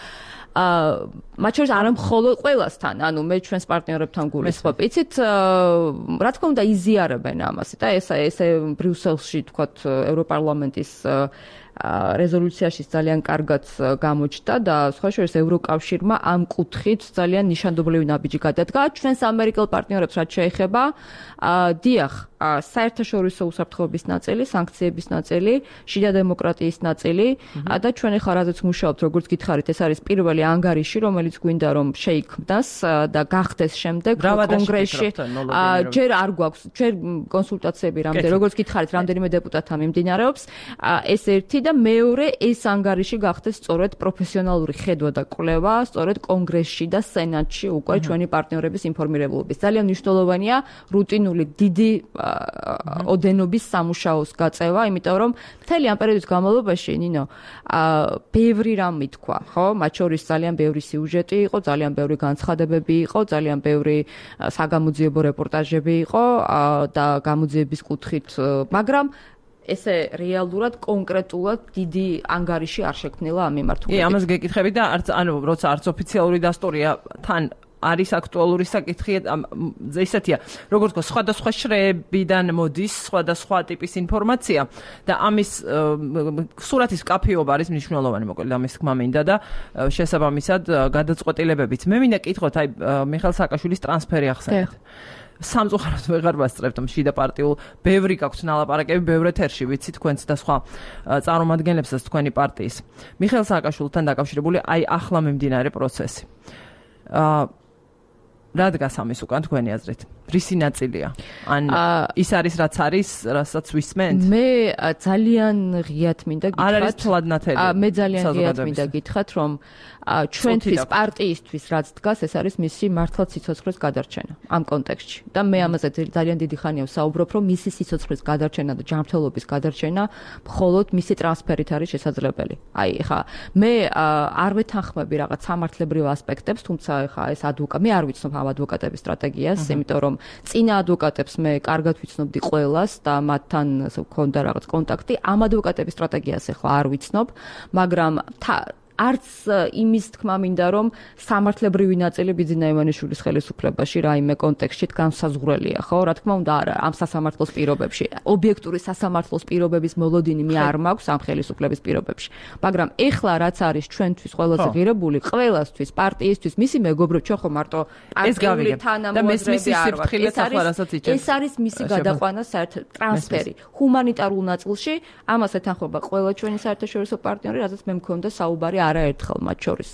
[SPEAKER 4] მათ შორის არა მხოლოდ ყველასთან, ანუ მე ჩვენს პარტნიორებთან გულისხმობ. იცით, რა თქმა უნდა იზიარებენ ამას და ესე ბრიუსელში თქვათ ევროპარლამენტის რეზოლუციაში ძალიან კარგად გამოჩნდა და სხვა შორის ევროკავშირმა ამ კუთხით ძალიან ნიშანდობლივი ნაბიჯი გადადგა ჩვენს ამერიკელ პარტნიორებს რაც შეეხება დიახ საერთაშორისო უსაფრთხოების ნაწილი, სანქციების ნაწილი, შიდა დემოკრატიის ნაწილი და ჩვენ ახლა რაზეც მუშაობთ, როგორც გითხარით, ეს არის პირველი ანგარიში, რომელიც გვინდა რომ შეიქმნას და გახდეს შემდეგ კონგრესში. ჯერ არ გვაქვს, ჯერ კონსულტაციები რამდენი, როგორც გითხარით, რამდენიმე დეპუტატთან მიმდინარეობს. ეს ერთი და მეორე ეს ანგარიში გახდეს სწორედ პროფესიონალური ხედვა და კვლევა, სწორედ კონგრესში და სენატში უკვე ჩვენი პარტნიორების ინფორმირებულობის. ძალიან მნიშვნელოვანია რუტინული დიდი ოდენობის სამუშაოს გაწევა, იმიტომ რომ მთელი ამ პერიოდის განმავლობაში ნინო ბევრი რამ მithქვა, ხო? მათ შორის ძალიან ბევრი სიუჟეტი იყო, ძალიან ბევრი განცხადებები იყო, ძალიან ბევრი საგამოძიებო რეპორტაჟები იყო და გამოძიების კუთხით, მაგრამ ესე რეალურად კონკრეტულად დიდი ანგარიში არ შექმნილა ამ მიმართულებით.
[SPEAKER 1] კი, ამას გეკითხები და ანუ როცა არც ოფიციალური დასტურია თან არის აქტუალური საკითხი ესეთია როგორც თქო სხვადასხვა შრეებიდან მოდის სხვადასხვა ტიპის ინფორმაცია და ამის სურათის კაფეობა არის მნიშვნელოვანი მოკლედ ამის თქმა მინდა და შესაბამისად გადაწყვეტილებებიც მე მინდა კითხოთ აი მიხეილ სააკაშვილის ტრანსფერი ახსენეთ სამწუხაროდ ვეღარ ვასწრებთ შიდა პარტიულ ბევრი გაქვთ ნალაპარაკები ბევრ ეთერში ვიცი თქვენც და სხვა წარმომადგენლებსაც თქვენი პარტიის მიხეილ სააკაშვილთან დაკავშირებული აი ახლა მიმდინარე პროცესი რა დგას ამის უკან თქვენი აზრით? რისი ნაწილია? ან ის არის რაც არის, რასაც ვისმენთ?
[SPEAKER 4] მე ძალიან ღიად მინდა გითხრათ.
[SPEAKER 1] არ არის თლადნათელი.
[SPEAKER 4] მე ძალიან ღიად მინდა გითხრათ, რომ ჩვენთვის პარტიისთვის რაც დგას, ეს არის მისი მართლაც სიცოცხლის გადარჩენა ამ კონტექსტში. და მე ამაზე ძალიან დიდი ხანია ვსაუბრობ, რომ მისი სიცოცხლის გადარჩენა და ჯანმრთელობის გადარჩენა მხოლოდ მისი ტრანსფერით არის შესაძლებელი. აი, ხა, მე არ ვეთანხმები რაღაც სამართლებრივ ასპექტებს, თუმცა ხა ეს მე არ ვიცნობ ამ ადვოკატების სტრატეგიას, იმიტომ რომ წინა ადვოკატებს მე კარგად ვიცნობდი ყველას და მათთან მქონდა რაღაც კონტაქტი. ამ ადვოკატების სტრატეგიას ახლა არ ვიცნობ, მაგრამ არც იმის თქმა მინდა რომ სამართლებრივი ნაწილი ბიძინა ივანიშვილის ხელისუფლებაში რაიმე კონტექსტში განსაზღვრელია, ხო? რა თქმა უნდა, არა, ამ სასამართლოს პირობებში, ობიექტური სასამართლოს პირობების მოლოდინი მე არ მაქვს ამ ხელისუფლების პირობებში. მაგრამ ეხლა რაც არის ჩვენთვის ყველაზე ღირებული, ყველასთვის, პარტიისთვის, მისი მეგობრები, ჩვენ ხო მარტო პარტიული თანამოაზრეები არ ვართ. ეს არის მისი გადაყვანა საერთოდ ტრანსფერი ჰუმანიტარულ ნაწილში, ამას ეთანხმება ყველა ჩვენი საერთაშორისო პარტნიორი, რაზეც მე მქონდა საუბარი არაერთხელ მათ შორის.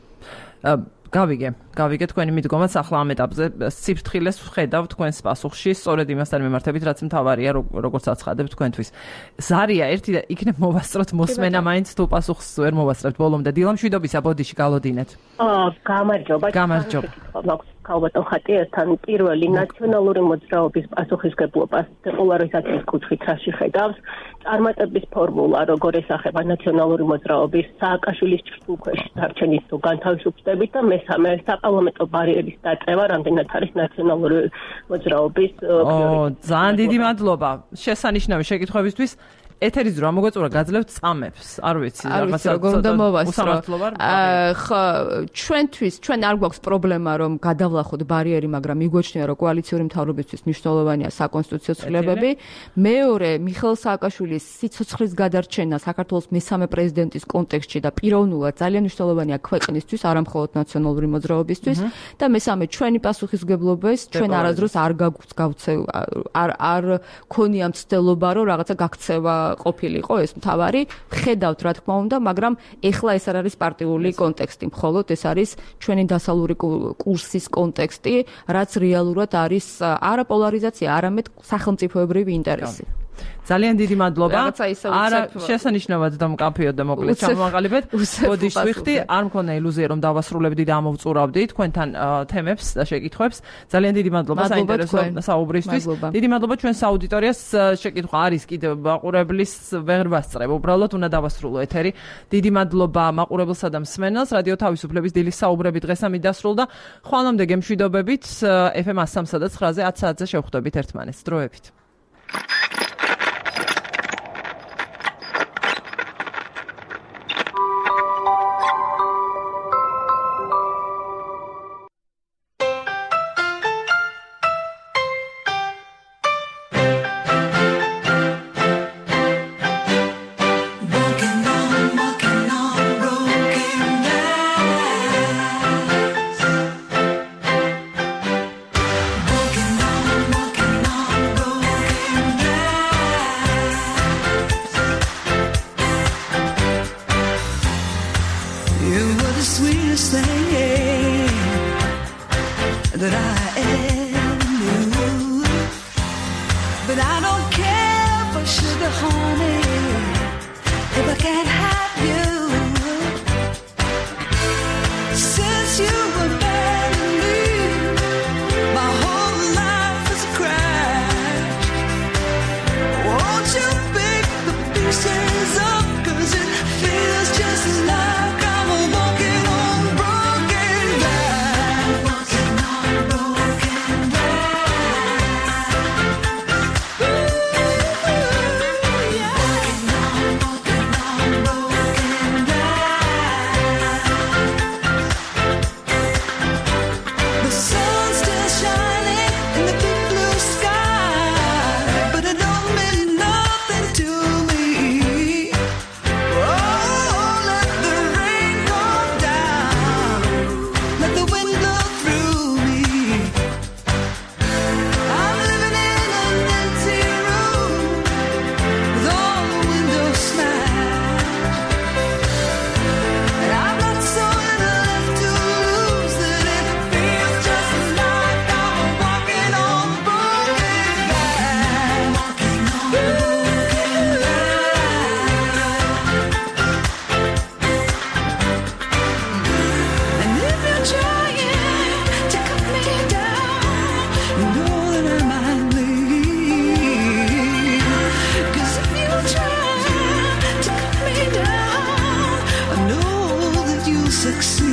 [SPEAKER 1] გავიგე თქვენი მიდგომაც ახლა ამ ეტაპზე სიფრთხილეს ვხედავ თქვენს პასუხში, სწორედ იმასთან მიმართებით, რაც მთავარია, როგორც აცხადებ თქვენთვის. ზარია ერთი და იქნებ მოვასწროთ მოსმენა მაინც თუ პასუხს ვერ მოვასწრებთ ბოლომდე. დილა მშვიდობისა, ბოდიში გალოდინეთ.
[SPEAKER 7] გამარჯობა. ქალბატონ ხატიასთან პირველი ნაციონალური მოძრაობის პასუხისგებლობას დეპოლარიზაციის კუთხით რაში ხედავს? წარმატების ფორმულა როგორ ესახება ნაციონალური მოძრაობის სააკაშვილის ჭრილქვეშ დარჩენის თუ განთავისუფლდებით და მესამე საპარლამენტო ბარიერის დაწევა რამდენად არის ნაციონალური მოძრაობის პრიორიტეტი.
[SPEAKER 1] ძალიან დიდი მადლობა შესანიშნავი შეკითხვებისთვის. ეთერის დრო მოგეწურა გაძლევთ წამებს, არ ვიცი,
[SPEAKER 4] რაღაცა გონდა მოვასწრო. ხო, ჩვენ არ გვაქვს პრობლემა რომ გადავლახოთ ბარიერი, მაგრამ მიგვაჩნია რომ კოალიციური მთავრობისთვის მნიშვნელოვანია საკონსტიტუციო ცვლილებები. მეორე, მიხეილ სააკაშვილის სიცოცხლის გადარჩენა საქართველოს მესამე პრეზიდენტის კონტექსტში და პიროვნულად ძალიან მნიშვნელოვანია ქვეყნისთვის, არა მხოლოდ ნაციონალური მოძრაობისთვის. და მესამე, ჩვენი პასუხისგებლობას ჩვენ არასდროს არ ქონია მცდელობა რომ რაღაცა გაქცევა ყოფილიყო ეს მთავარი, ხედავთ რა თქმა უნდა, მაგრამ ეხლა ეს არ არის პარტიული კონტექსტი, მხოლოდ ეს არის ჩვენი დასავლური კურსის კონტექსტი, რაც რეალურად არის არა პოლარიზაცია, არამედ სახელმწიფოებრივი ინტერესი.
[SPEAKER 1] ძალიან დიდი მადლობა. არა, შესანიშნავად და მკაფიოდ და მოკლედ ჩამოვაყალიბეთ. ბოდიშს ვიხდი, არ მქონდა ილუზია რომ დავასრულებდი და ამოვწურავდი თქვენთან თემებს და შეკითხვებს. ძალიან დიდი მადლობა საინტერესო საუბრისთვის. დიდი მადლობა ჩვენს აუდიტორიას. შეკითხვა არის კიდევ მაყურებლის ვერ ვასწრებ. უბრალოდ უნდა დავასრულო ეთერი. დიდი მადლობა მაყურებელსა და მსმენელს. რადიო თავისუფლების დილის საუბრები დღეს ამით დასრულდა. ხვალამდე გემშვიდობებით. FM 103 და 9-ზე 10 საათზე შევხვდებით ერთმანეთს. დროებით.
[SPEAKER 8] succeed.